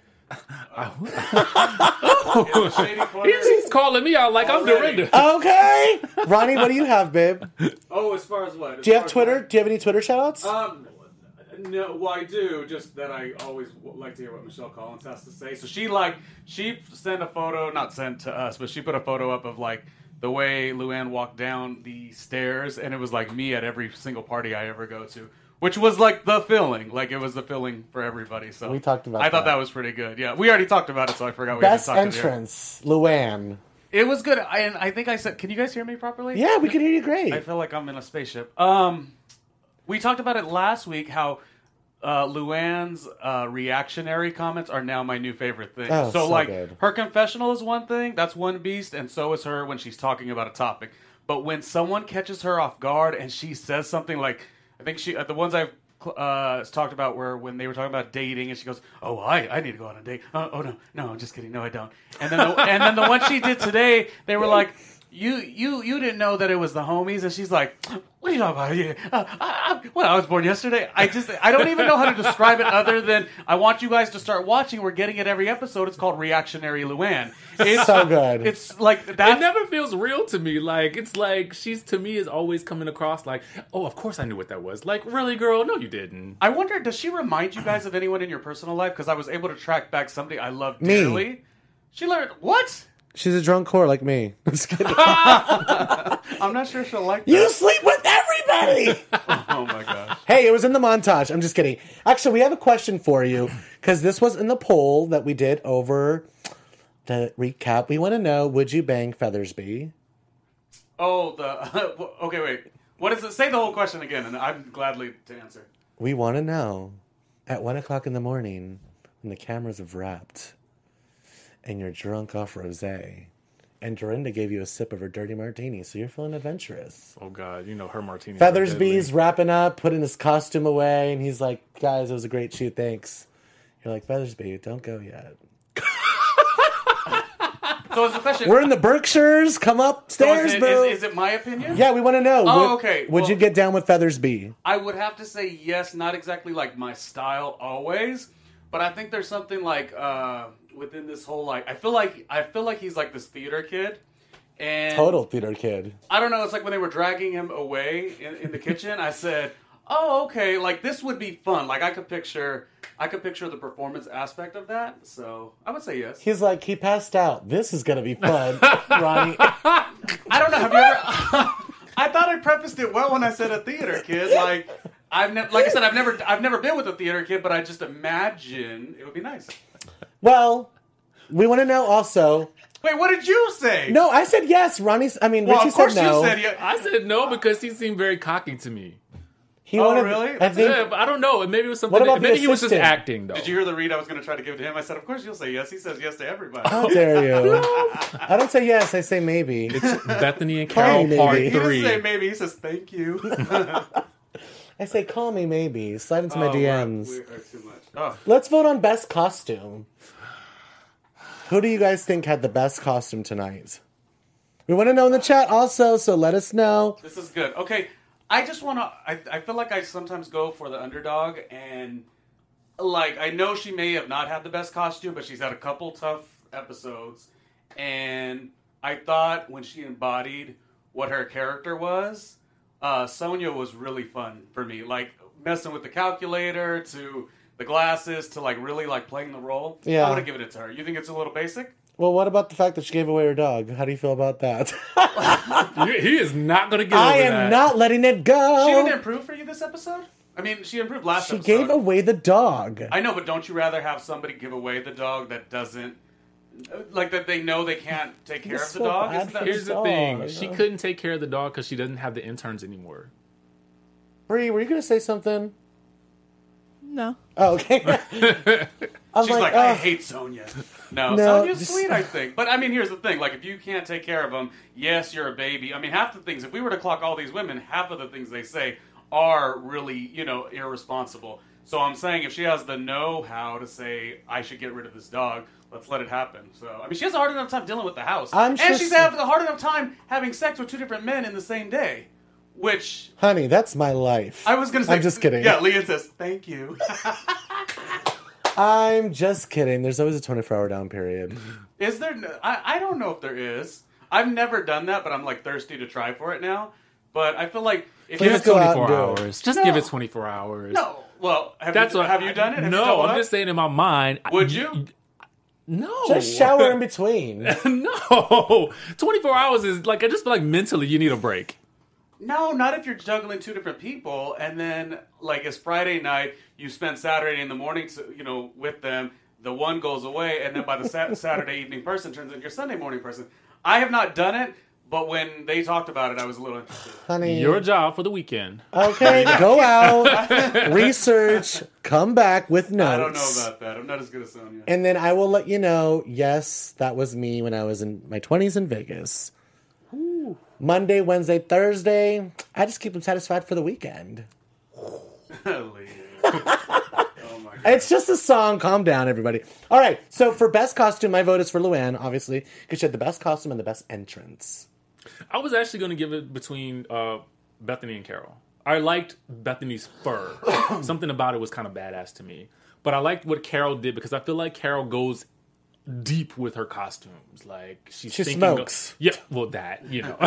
S5: Shady corner.
S4: he's, he's calling me out like
S5: Already.
S4: I'm Dorinda.
S1: Okay. Ronnie, what do you have, babe?
S5: Oh, as far as what? As
S1: Do you
S5: far
S1: have
S5: as
S1: Twitter?
S5: what?
S1: Do you have any Twitter shout-outs?
S5: Um, no, well, I do. Just that I always w- like to hear what Michelle Collins has to say. So she like she sent a photo, not sent to us, but she put a photo up of like the way Luann walked down the stairs, and it was like me at every single party I ever go to, which was like the feeling, like it was the feeling for everybody. So
S1: We talked about
S5: I thought
S1: that.
S5: that was pretty good. Yeah, we already talked about it, so I forgot we
S1: Best
S5: had to talk to the-
S1: entrance, Luann.
S5: It was good, I, and I think I said, can you guys hear me properly?
S1: Yeah, we can hear you great.
S5: I feel like I'm in a spaceship. Um, we talked about it last week. How uh, Luann's uh, reactionary comments are now my new favorite thing.
S1: Oh, so
S5: like
S1: good.
S5: her confessional is one thing, that's one beast, and so is her when she's talking about a topic. But when someone catches her off guard and she says something like, I think she uh, the ones I've uh, talked about were when they were talking about dating, and she goes, "Oh, I, I need to go on a date." Oh, oh no, no, I'm just kidding. No, I don't. And then the, and then the one she did today, they were like, "You you you didn't know that it was the homies," and she's like, "What are you talking about? Yeah, uh, I, I, well, I was born yesterday." I just I don't even know how to describe it other than I want you guys to start watching. We're getting it every episode. It's called Reactionary Luann. It's
S1: So good.
S5: It's like
S4: It
S5: that.
S4: never feels real to me. Like, it's like she's, to me, is always coming across like, oh, of course I knew what that was. Like, really, girl? No, you didn't.
S5: I wonder, does she remind you guys of anyone in your personal life? Because I was able to track back somebody I love
S1: Me.
S5: dearly. She learned what?
S1: She's a drunk whore like me. I'm just kidding.
S5: I'm not sure she'll like that.
S1: You sleep with everybody!
S5: Oh my gosh.
S1: Hey, it was in the montage. I'm just kidding. Actually, we have a question for you because this was in the poll that we did over the recap. We want to know, would you bang Feathersby?
S5: Oh, the okay. Wait. What is it? Say the whole question again, and I'm gladly to answer.
S1: We want to know at one o'clock in the morning when the cameras have wrapped and you're drunk off rosé and Dorinda gave you a sip of her dirty martini, so you're feeling adventurous.
S4: Oh, God. You know, her martini.
S1: Feathersby's wrapping up, putting his costume away, and he's like, guys, it was a great shoot, thanks. You're like, Feathersby, don't go yet.
S5: So is the question?
S1: We're in the Berkshires. Come
S5: so
S1: upstairs,
S5: is, it,
S1: boo.
S5: is, is it my opinion?
S1: Yeah, we want to know.
S5: Oh,
S1: would,
S5: okay.
S1: Would
S5: Well-
S1: you get down with Feathersby?
S5: I would have to say yes. Not exactly like my style always, but I think there's something like uh, within this whole like. I feel like I feel like he's like this theater kid. And
S1: Total theater kid.
S5: I don't know. It's like when they were dragging him away in, in the kitchen. I said, "Oh, okay. Like this would be fun. Like I could picture, I could picture the performance aspect of that." So I would say yes.
S1: He's like, he passed out. This is going to be fun, Ronnie.
S5: I don't know. Have you ever? I thought I prefaced it well when I said a theater kid. Like I've never, like I said, I've never, I've never been with a theater kid, but I just imagine it would be nice.
S1: Well, we want to know also.
S5: Wait, what did you say?
S1: No, I said yes. Ronnie's, I mean,
S5: well,
S1: Richie
S5: of course
S1: said no.
S5: you said yes.
S4: I said no because he seemed very cocky to me.
S1: He
S5: Oh,
S1: wanted,
S5: really?
S1: I think,
S4: Yeah, but I don't know. Maybe it was something.
S1: What about the
S4: maybe he was just
S1: assistant?
S4: acting, though.
S5: Did you hear the read I was going to try to give to him? I said, of course you'll say yes. He says yes to everybody.
S1: how dare you? I don't say yes, I say maybe.
S4: Bethany and
S1: Call
S4: Carol
S1: me,
S4: part
S1: maybe.
S5: He doesn't
S4: three.
S5: say maybe. He says thank you.
S1: I say call me maybe. Slide into my
S5: Oh,
S1: D
S5: we're-
S1: Ms.
S5: We are too much. Oh.
S1: Let's vote on best costume. Who do you guys think had the best costume tonight? We want to know in the chat also, so let us know.
S5: This is good. Okay, I just want to. I, I feel like I sometimes go for the underdog, and like I know she may have not had the best costume, but she's had a couple tough episodes, and I thought when she embodied what her character was, uh, Sonia was really fun for me. Like messing with the calculator to the glasses to like really like playing the role.
S1: Yeah.
S5: I want to give it to her. You think it's a little basic?
S1: Well, what about the fact that she gave away her dog? How do you feel about that?
S4: You- He is not going to get
S1: I
S4: over
S1: am
S4: that.
S1: not letting it
S5: She
S1: go.
S5: didn't improve for you this episode. I mean, she improved last
S1: She
S5: episode.
S1: gave away the dog.
S5: I know, but don't you rather have somebody give away the dog that doesn't, like that they know they can't take care
S1: It's
S5: of the
S1: so
S5: dog?
S1: bad
S5: Isn't that,
S1: for
S4: Here's the
S1: dog.
S4: thing: she couldn't take care of the dog because she doesn't have the interns anymore.
S1: Bree, were you going to say something?
S6: No.
S1: Oh, okay. I'm
S5: She's like,
S1: oh.
S5: I hate Sonia. No,
S1: No,
S5: Sonia's
S1: just-
S5: sweet, I think. But I mean, here's the thing: like, if you can't take care of them, yes, you're a baby. I mean, half the things. If we were to clock all these women, half of the things they say are really, you know, irresponsible. So I'm saying, if she has the know-how to say, I should get rid of this dog, let's let it happen. So I mean, she has a hard enough time dealing with the house,
S1: I'm
S5: and
S1: sure
S5: she's
S1: so-
S5: having a hard enough time having sex with two different men in the same day. Which
S1: Honey, that's my life.
S5: I was going to say.
S1: I'm just kidding.
S5: Yeah, Leanne says, thank you.
S1: I'm just kidding. There's always a twenty-four hour down period.
S5: Is there? No, I, I don't know if there is. I've never done that, but I'm like thirsty to try for it now. But I feel like if
S1: Please
S5: you
S4: Give
S5: have
S4: it
S1: go out and
S4: twenty-four
S1: do it.
S4: hours. Just
S5: No.
S4: give it twenty-four hours.
S5: no, well, have
S4: That's
S5: you,
S4: what.
S5: have you done it? Have you
S4: no,
S5: doubled
S4: I'm
S5: up?
S4: just saying in my mind.
S5: Would you?
S4: No.
S1: Just shower in between.
S4: No. twenty-four hours is like, I just feel like mentally you need a break.
S5: No, not if you're juggling two different people, and then like it's Friday night, you spend Saturday in the morning, to, you know, with them. The one goes away, and then by the sat- Saturday evening person turns into your Sunday morning person. I have not done it, but when they talked about it, I was a little interested.
S1: Honey.
S4: Your job for the weekend.
S1: Okay, go out, research, come back with notes.
S5: I don't know about that. I'm not as good as Sonia.
S1: And then I will let you know, yes, that was me when I was in my twenties in Vegas. Monday, Wednesday, Thursday, I just keep them satisfied for the weekend.
S5: Leanne. Oh my god.
S1: It's just a song. Calm down, everybody. All right, so for best costume, my vote is for Luann, obviously, because she had the best costume and the best entrance.
S4: I was actually going to give it between uh, Bethany and Carol. I liked Bethany's fur. Something about it was kind of badass to me. But I liked what Carol did because I feel like Carol goes deep with her costumes. Like she's
S1: She
S4: thinking
S1: smokes.
S4: Of, yeah, well, that, you know.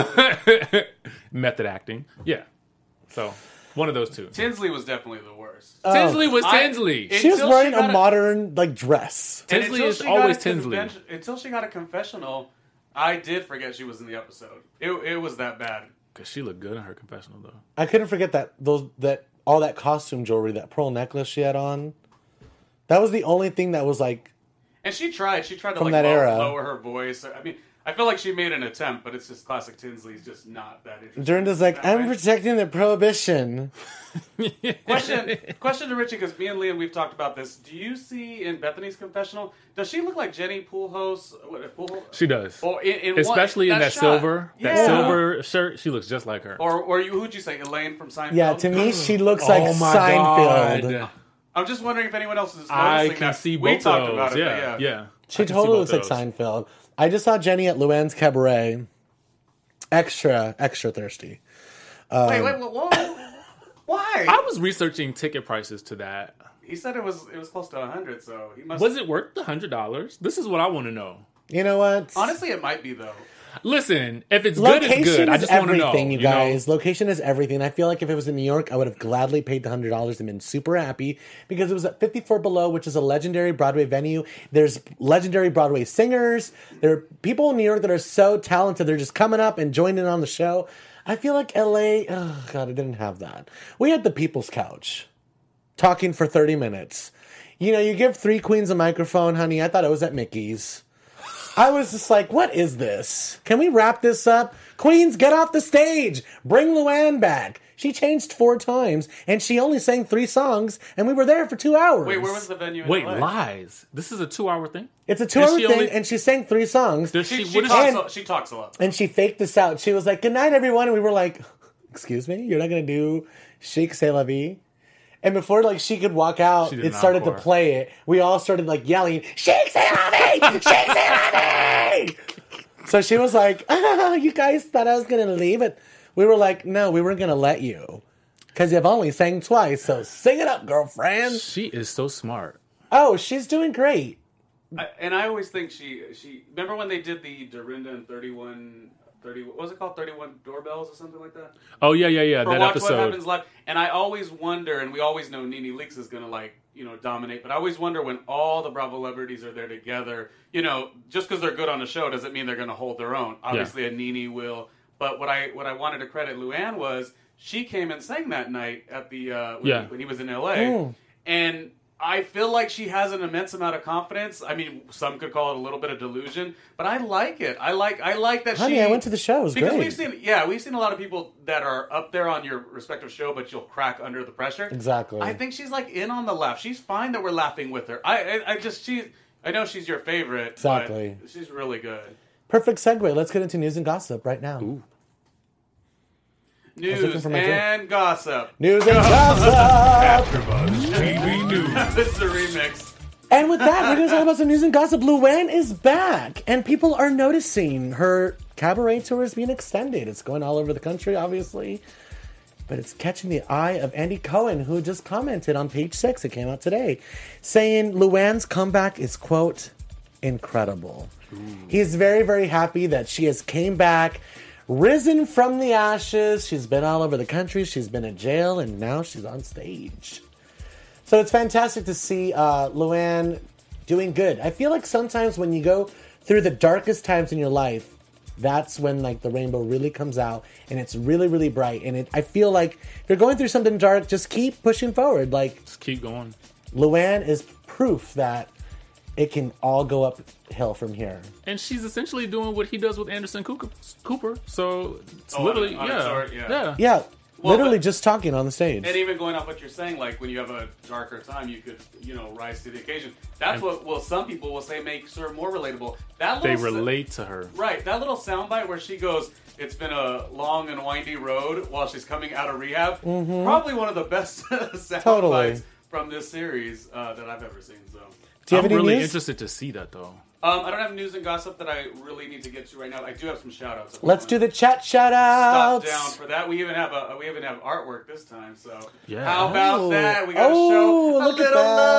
S4: Method acting. Yeah. So, one of those two.
S5: Tinsley was definitely the worst.
S4: Tinsley was
S5: I-
S4: Tinsley.
S5: it-
S1: She was
S5: Until
S1: wearing
S5: she
S1: a
S5: got a-
S1: modern, like, dress.
S5: And
S4: Tinsley
S5: until
S4: is
S5: she got
S4: always
S5: a
S4: Tinsley.
S5: convention- Until she got a confessional, I did forget she was in the episode. It, it was that bad.
S4: Because she looked good in her confessional, though.
S1: I couldn't forget that those that all that costume jewelry, that pearl necklace she had on. That was the only thing that was like,
S5: And she tried. She tried to
S1: From
S5: like
S1: that
S5: low-
S1: era.
S5: lower her voice. I mean, I feel like she made an attempt, but it's just classic Tinsley's just not that interesting.
S1: Dorinda's like,
S5: That
S1: I'm
S5: way.
S1: protecting the prohibition.
S5: Question, question to Richie, because me and Liam, we've talked about this. Do you see in Bethany's confessional, does she look like Jenny Pulhos? What, Pulhos?
S4: She does.
S5: Or in, in
S4: Especially
S5: what,
S4: in that
S5: shot?
S4: silver, that
S5: Yeah.
S4: silver shirt, she looks just like her.
S5: Or, or you, who'd you say, Elaine from Seinfeld?
S1: Yeah, to me, she looks like
S4: oh my
S1: Seinfeld.
S4: God.
S5: I'm just wondering if anyone else is noticing
S4: I
S5: that.
S4: can see
S5: We
S4: both
S5: talked
S4: of those.
S5: about it,
S4: yeah,
S5: but
S4: yeah.
S5: yeah.
S1: She
S4: I can see
S1: totally looks
S4: both
S1: like
S4: of those.
S1: Seinfeld. I just saw Jenny at Luann's Cabaret. Extra, extra thirsty.
S5: Wait, wait, whoa, whoa. Why?
S4: I was researching ticket prices to that.
S5: He said it was it was close to a hundred, so he must.
S4: Was it worth the hundred dollars? This is what I want to know.
S1: You know what?
S5: Honestly, it might be though.
S4: Listen, if it's good,
S1: Location
S4: it's good. I
S1: is
S4: just want to know.
S1: everything, you
S4: you know?
S1: guys. Location is everything. I feel like if it was in New York, I would have gladly paid the hundred dollars and been super happy because it was at fifty-four Below, which is a legendary Broadway venue. There's legendary Broadway singers. There are people in New York that are so talented. They're just coming up and joining on the show. I feel like L A. Oh God, I didn't have that. We had the People's Couch, talking for thirty minutes. You know, you give three queens a microphone, honey. I thought it was at Mickey's. I was just like, what is this? Can we wrap this up? Queens, get off the stage. Bring Luann back. She changed four times, and she only sang three songs, and we were there for two hours.
S5: Wait, where was the venue? In
S4: Wait,
S5: L A?
S4: lies. This is a two-hour thing.
S1: It's a two-hour
S4: And she
S1: thing,
S4: only-
S1: and she sang three songs,
S4: Does
S5: She,
S4: she?
S5: she,
S4: What is
S5: talks,
S1: And-
S5: a, she talks a lot.
S1: and she faked this out. She was like, good night, everyone, and we were like, excuse me? You're not going to do Chic C'est La Vie? And before, like, she could walk out,
S4: She did
S1: it
S4: an
S1: started to
S4: encore.
S1: play it. We all started, like, yelling, Chic C'est La Vie! Chic C'est La Vie! So she was like, ah, you guys thought I was going to leave it. We were like, no, we weren't going to let you. Because you've only sang twice, so sing it up, girlfriend.
S4: She is so smart.
S1: Oh, she's doing great.
S5: I, and I always think she she. Remember when they did the Dorinda and thirty-one, thirty, what was it called? thirty-one Doorbells or something like that?
S4: Oh yeah, yeah, yeah.
S5: Or
S4: that
S5: Watch What
S4: episode.
S5: Happens Live. And I always wonder, and we always know Nene Leakes is going to, like, you know, dominate, but I always wonder when all the Bravo celebrities are there together, you know, just because they're good on the show doesn't mean they're going to hold their own. Obviously, a Nene will. But what I what I wanted to credit Luann was she came and sang that night at the uh, when,
S4: Yeah.
S5: he, when he was in L A.
S1: Mm.
S5: And I feel like she has an immense amount of confidence. I mean, some could call it a little bit of delusion, but I like it. I like I like that
S1: Honey,
S5: she...
S1: I went to the show. It was
S5: because
S1: great.
S5: we've seen, yeah, we've seen a lot of people that are up there on your respective show, but you'll crack under the pressure.
S1: Exactly.
S5: I think she's like in on the laugh. She's fine that we're laughing with her. I I, I just she I know she's your favorite.
S1: Exactly.
S5: But she's really good.
S1: Perfect segue. Let's get into news and gossip right now.
S4: Ooh.
S5: News
S1: looking for my drink.
S5: and gossip.
S1: News and gossip.
S2: AfterBuzz T V News.
S5: This is a remix.
S1: And with that, we're going to talk about some news and gossip. Luann is back, and people are noticing her cabaret tour is being extended. It's going all over the country, obviously, but it's catching the eye of Andy Cohen, who just commented on page six. It came out today, saying Luann's comeback is, quote, incredible. Ooh. He is very, very happy that she has came back, risen from the ashes. She's been all over the country. She's been in jail, and now she's on stage. So it's fantastic to see uh, Luann doing good. I feel like sometimes when you go through the darkest times in your life, that's when like the rainbow really comes out, and it's really, really bright. And it, I feel like if you're going through something dark, just keep pushing forward. Like,
S4: Just keep going.
S1: Luann is proof that it can all go uphill from here.
S4: And she's essentially doing what he does with Anderson Cooper. Cooper. So it's
S5: Oh,
S4: literally,
S5: on a- on a
S4: yeah,
S5: chart, yeah.
S4: yeah.
S1: Yeah,
S5: Well,
S1: literally
S5: but-
S1: just talking on the stage.
S5: And even going off what you're saying, like when you have a darker time, you could, you know, rise to the occasion. That's
S4: And-
S5: what, well, some people will say makes her more relatable. That
S4: They
S5: little,
S4: relate to her.
S5: right? That little soundbite where she goes, "It's been a long and windy road" while she's coming out of rehab. Probably one of the best sound
S1: Totally.
S5: bites from this series uh, that I've ever seen. So.
S1: Do you have
S4: I'm
S1: any
S4: really
S1: news?
S4: interested to see that, though.
S5: Um, I don't have news and gossip that I really need to get to right now. I do have some shout outs.
S1: Let's do the chat shout
S5: Stop
S1: outs.
S5: down for that. We even have a we even have artwork this time. So
S4: Yeah.
S5: how about
S1: Oh.
S5: that? We got to
S1: Oh,
S5: show a
S1: look at
S5: little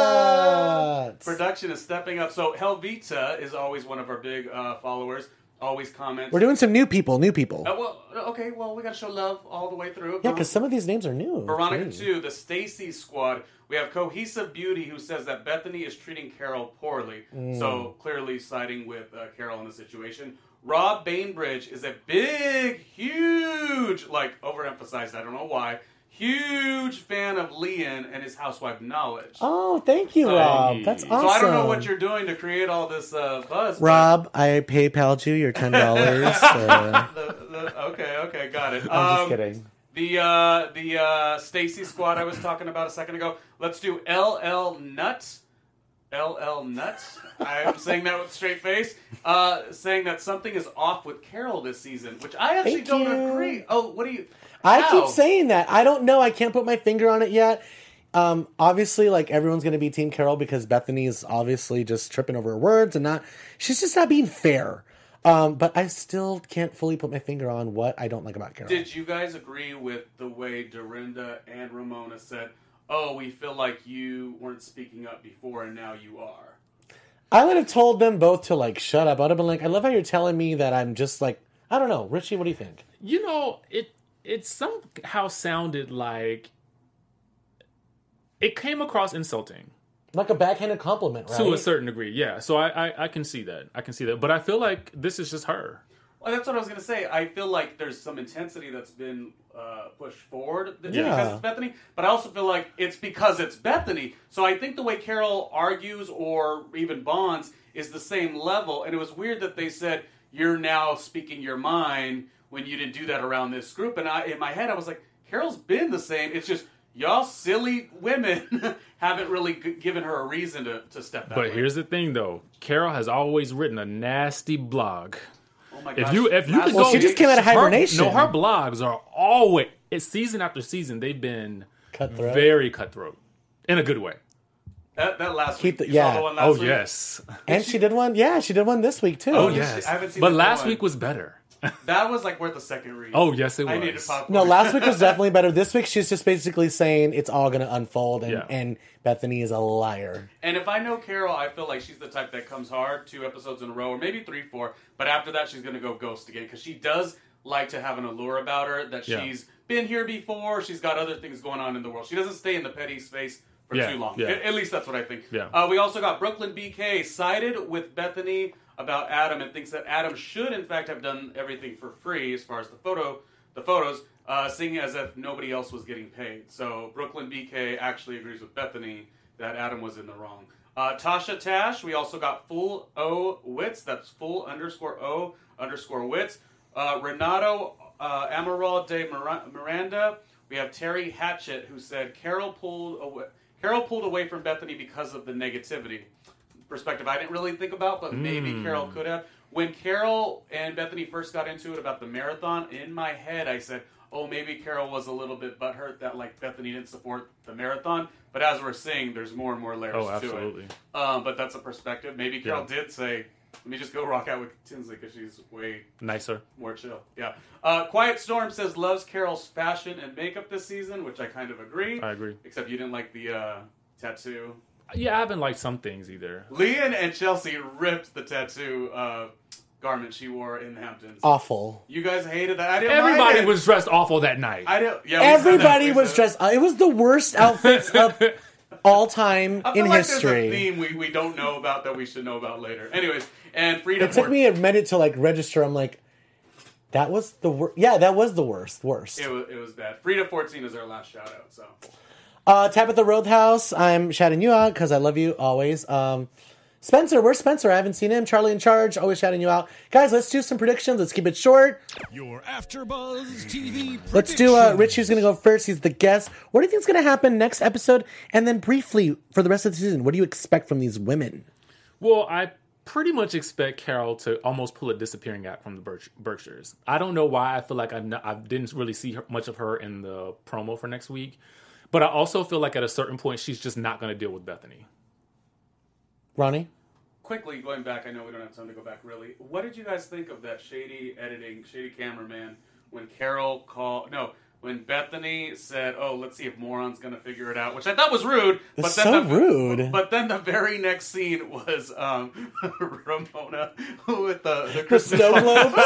S5: love.
S1: that.
S5: Production is stepping up. So Helvita is always one of our big uh, followers. Always comments.
S1: We're doing some new people, new people.
S5: Uh, well, okay. Well, we got to show love all the way through.
S1: Yeah, because some of these names are new.
S5: Veronica
S1: Great.
S5: two, the Stacy Squad. We have Cohesive Beauty, who says that Bethany is treating Carol poorly.
S1: Mm.
S5: So clearly siding with uh, Carol in the situation. Rob Bainbridge is a big, huge, like overemphasized. I don't know why. Huge fan of Leon and his housewife knowledge.
S1: Oh, thank you,
S5: So-
S1: Rob. That's awesome.
S5: So I don't know what you're doing to create all this uh, buzz. but-
S1: Rob, I PayPal'd you your ten dollars. uh,
S5: The, the, okay, okay, got it.
S1: I'm
S5: Um,
S1: just kidding.
S5: The uh, the uh, Stacy Squad I was talking about a second ago. Let's do L L Nuts. L L Nuts. I'm saying that with a straight face. Uh, saying that something is off with Carol this season, which I actually
S1: Thank
S5: don't
S1: you.
S5: agree. Oh, what do you?
S1: I
S5: How?
S1: keep saying that. I don't know. I can't put my finger on it yet. Um, obviously, like everyone's going to be Team Carol because Bethany is obviously just tripping over her words and not. She's just not being fair. Um, but I still can't fully put my finger on what I don't like about Carol.
S5: Did you guys agree with the way Dorinda and Ramona said, "Oh, we feel like you weren't speaking up before, and now you are"?
S1: I would have told them both to like shut up. I would have been like, I love how you're telling me that I'm just like, I don't know, Richie. What do you think?
S4: You know, it it somehow sounded like it came across insulting
S1: Like a backhanded compliment, right?
S4: to a certain degree. Yeah, so I, I I can see that. I can see that. But I feel like this is just her.
S5: Well, that's what I was going to say. I feel like there's some intensity that's been uh, pushed forward th-
S1: Yeah.
S5: because it's Bethany, but I also feel like it's because it's Bethany. So I think the way Carol argues or even bonds is the same level. And it was weird that they said, "You're now speaking your mind," when you didn't do that around this group. And I, in my head, I was like, Carol's been the same. It's just y'all silly women haven't really g- given her a reason to, to step that
S4: But
S5: way.
S4: here's the thing, though. Carol has always written a nasty blog.
S5: Oh my
S4: If
S5: gosh.
S4: you if you
S5: Last
S4: could
S1: Well,
S4: go,
S1: she just came out of
S4: her-
S1: hibernation.
S4: no, her blogs are always it's season after season. They've been
S1: Cutthroat.
S4: very cutthroat in a good way.
S5: That, that last
S1: Keep
S5: week.
S1: the-
S5: you saw
S1: yeah.
S5: the one last
S4: Oh
S5: week?
S4: yes,
S1: And she did one. Yeah, she did one this week too.
S4: oh
S5: did she?
S4: yes.
S5: I haven't seen
S4: But
S5: the
S4: last
S5: one.
S4: week was better.
S5: That was like worth a second read.
S4: Oh yes, it was.
S5: I needed popcorn.
S1: No, last week was definitely better. This week, she's just basically saying it's all going to unfold, and,
S4: Yeah.
S1: and Bethany is a liar.
S5: And if I know Carol, I feel like she's the type that comes hard two episodes in a row, or maybe three, four. But after that, she's going to go ghost again because she does like to have an allure about her that
S4: Yeah.
S5: she's been here before. She's got other things going on in the world. She doesn't stay in the petty space for
S4: Yeah,
S5: too long.
S4: yeah.
S5: At, at least that's what I think.
S4: Yeah.
S5: Uh, we also got Brooklyn B K sided with Bethany about Adam and thinks that Adam should, in fact, have done everything for free as far as the photo, the photos, uh, seeing as if nobody else was getting paid. So Brooklyn B K actually agrees with Bethany that Adam was in the wrong. Uh, Tasha Tash, we also got Full O Wits. That's full underscore O underscore Wits. Uh, Renato uh, Amaral de Miranda. We have Terry Hatchett, who said Carol pulled away, Carol pulled away from Bethany because of the negativity. Perspective I didn't really think about, but maybe mm. Carol could have. When Carol and Bethany first got into it about the marathon, in my head I said, oh, maybe Carol was a little bit butthurt that like Bethany didn't support the marathon. But as we're seeing, there's more and more layers
S4: oh,
S5: to
S4: absolutely.
S5: it. Um, but that's a perspective. Maybe Carol
S4: yeah.
S5: did say, let me just go rock out with Tinsley because she's way
S4: nicer,
S5: more chill. Yeah. Uh, Quiet Storm says loves Carol's fashion and makeup this season, which I kind of agree.
S4: I agree.
S5: Except you didn't like the uh, tattoo.
S4: Yeah, I haven't liked some things either.
S5: Leanne and Chelsea ripped the tattoo uh, garment she wore in the Hamptons.
S1: Awful.
S5: You guys hated that. I didn't
S4: Everybody
S5: mind it.
S4: was dressed awful that night.
S5: I didn't. Yeah, we
S1: Everybody
S5: said that. We
S1: was
S5: said
S1: dressed. Uh, it was the worst outfits of all time
S5: I feel
S1: in
S5: like
S1: history.
S5: There's a theme we, we don't know about that we should know about later. Anyways, and Frida.
S1: It took me a minute to like register. I'm like, that was the worst. Yeah, that was the worst. Worst.
S5: It was, it was bad. Frida fourteen is our last shout out. So.
S1: Uh, Tabitha Roadhouse, I'm shouting you out because I love you always. Um, Spencer, where's Spencer? I haven't seen him. Charlie in Charge, always shouting you out. Guys, let's do some predictions. Let's keep it short.
S2: Your AfterBuzz T V
S1: Let's do, uh, Richie's going to go first. He's the guest. What do you think is going to happen next episode? And then briefly, for the rest of the season, what do you expect from these women?
S4: Well, I pretty much expect Carol to almost pull a disappearing act from the Berk- Berkshires. I don't know why. I feel like I'm not, I didn't really see her, much of her in the promo for next week. But I also feel like at a certain point, she's just not going to deal with Bethany.
S1: Ronnie?
S5: Quickly, going back, I know we don't have time to go back really. What did you guys think of that shady editing, shady cameraman, when Carol called... No, when Bethany said, oh, let's see if Moron's going to figure it out, which I thought was rude.
S1: That's
S5: but then
S1: so
S5: the,
S1: rude.
S5: But then the very next scene was um, Ramona with the, the
S1: The
S5: Christmas...
S1: snow globes?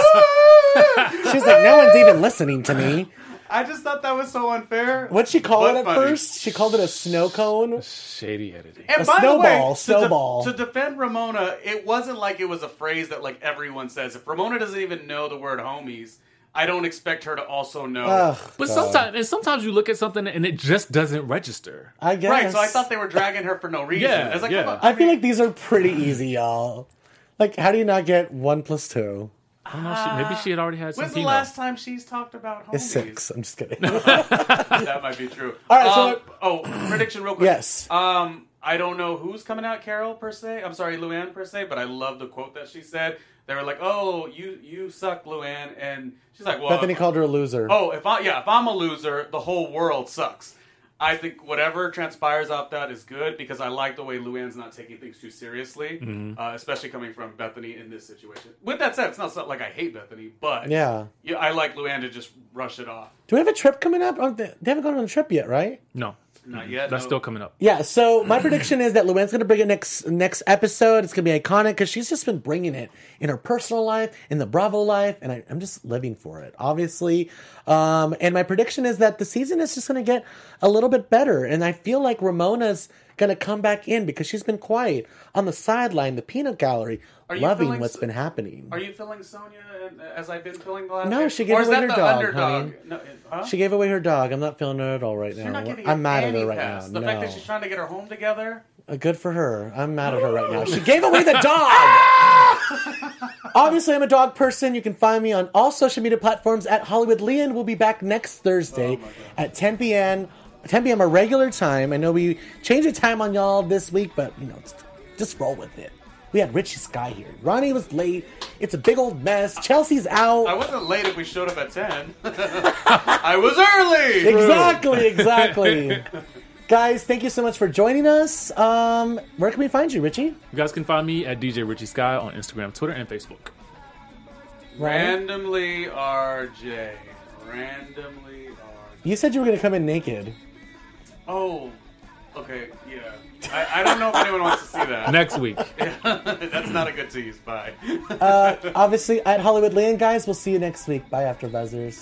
S1: She's like, no one's even listening to me.
S5: I just thought that was so unfair.
S1: What'd she call
S5: but
S1: it at
S5: funny.
S1: first? She called it a snow cone?
S4: Shady editing.
S5: And
S1: A
S5: by
S1: snowball,
S5: the way,
S1: snowball.
S5: To, de- to defend Ramona, it wasn't like it was a phrase that like everyone says. If Ramona doesn't even know the word homies, I don't expect her to also know.
S1: Ugh,
S4: But
S1: God.
S4: sometimes, and sometimes you look at something and it just doesn't register.
S1: I guess.
S5: Right, so I thought they were dragging her for no reason.
S4: Yeah,
S5: I was like,
S4: yeah.
S5: come on.
S1: I feel like these are pretty easy, y'all. Like, how do you not get one plus two?
S4: I don't know. She, maybe she had already had some
S5: When's the
S4: chemo.
S5: last time she's talked about homies?
S1: It's six. I'm just kidding.
S5: That might be true.
S1: All right, so-
S5: Um, oh, prediction real quick.
S1: Yes.
S5: Um, I don't know who's coming out, Carol per se. I'm sorry, Luann per se, but I love the quote that she said. They were like, "Oh, you you suck, Luann," and she's like, "Well,
S1: Bethany
S5: if-
S1: called her a loser.
S5: oh, if I yeah, if I'm a loser, the whole world sucks." I think whatever transpires out that is good because I like the way Luann's not taking things too seriously,
S1: Mm-hmm.
S5: uh, especially coming from Bethany in this situation. With that said, it's not so- like I hate Bethany, but
S1: Yeah.
S5: yeah, I like Luann to just rush it off.
S1: Do we have a trip coming up? Oh, They they haven't gone on a trip yet, right?
S4: No.
S5: Not yet.
S4: That's
S5: no.
S4: still coming up.
S1: Yeah, so my prediction is that Luann's going to bring it next next episode. It's going to be iconic because she's just been bringing it in her personal life, in the Bravo life, and I, I'm just living for it, obviously. Um, and my prediction is that the season is just going to get a little bit better, and I feel like Ramona's going to come back in because she's been quiet on the sideline, the peanut gallery,
S5: Are you
S1: loving
S5: feeling
S1: what's
S5: s-
S1: been happening.
S5: Are you feeling Sonia as I've been feeling the last?
S1: No,
S5: day?
S1: she gave
S5: or is
S1: away
S5: that
S1: her
S5: the
S1: dog,
S5: underdog?
S1: honey.
S5: No, huh?
S1: She gave away her dog. I'm not feeling her at all right
S5: You're
S1: now.
S5: not getting
S1: I'm mad at
S5: any
S1: her right
S5: pass.
S1: now.
S5: The
S1: no.
S5: fact that she's trying to get her home together.
S1: Uh, Good for her. I'm mad at her right now. She gave away the dog! Obviously, I'm a dog person. You can find me on all social media platforms at Hollywood Leon. We'll be back next Thursday
S5: Oh
S1: at ten p.m. ten p.m. a regular time. I know we changed the time on y'all this week, but, you know, just, just roll with it. We had Richie Sky here. Ronnie was late. It's a big old mess. Chelsea's out.
S5: I wasn't late if we showed up at ten. I was early.
S1: Exactly, exactly. Guys, thank you so much for joining us. Um, where can we find you, Richie?
S4: You guys can find me at D J Richie Sky on Instagram, Twitter, and Facebook.
S5: Randomly R J. Randomly R J.
S1: You said you were going to come in naked.
S5: Oh, okay, yeah. I, I don't know if anyone wants to see that.
S4: Next week.
S5: That's not a good tease. Bye.
S1: Uh, obviously, at Hollywood Land, guys. We'll see you next week. Bye, AfterBuzzers.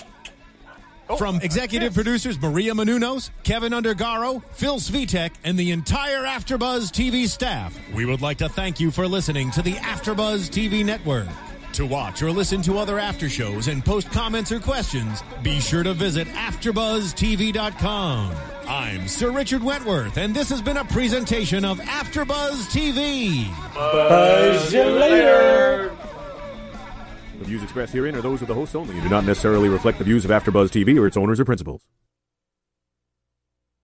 S2: From executive producers Maria Menounos, Kevin Undergaro, Phil Svitek, and the entire AfterBuzz T V staff, we would like to thank you for listening to the AfterBuzz T V network. To watch or listen to other after shows and post comments or questions, be sure to visit after buzz t v dot com. I'm Sir Richard Wentworth, and this has been a presentation of AfterBuzz T V.
S1: Buzz you later.
S6: The views expressed herein are those of the hosts only and do not necessarily reflect the views of AfterBuzz T V or its owners or principals.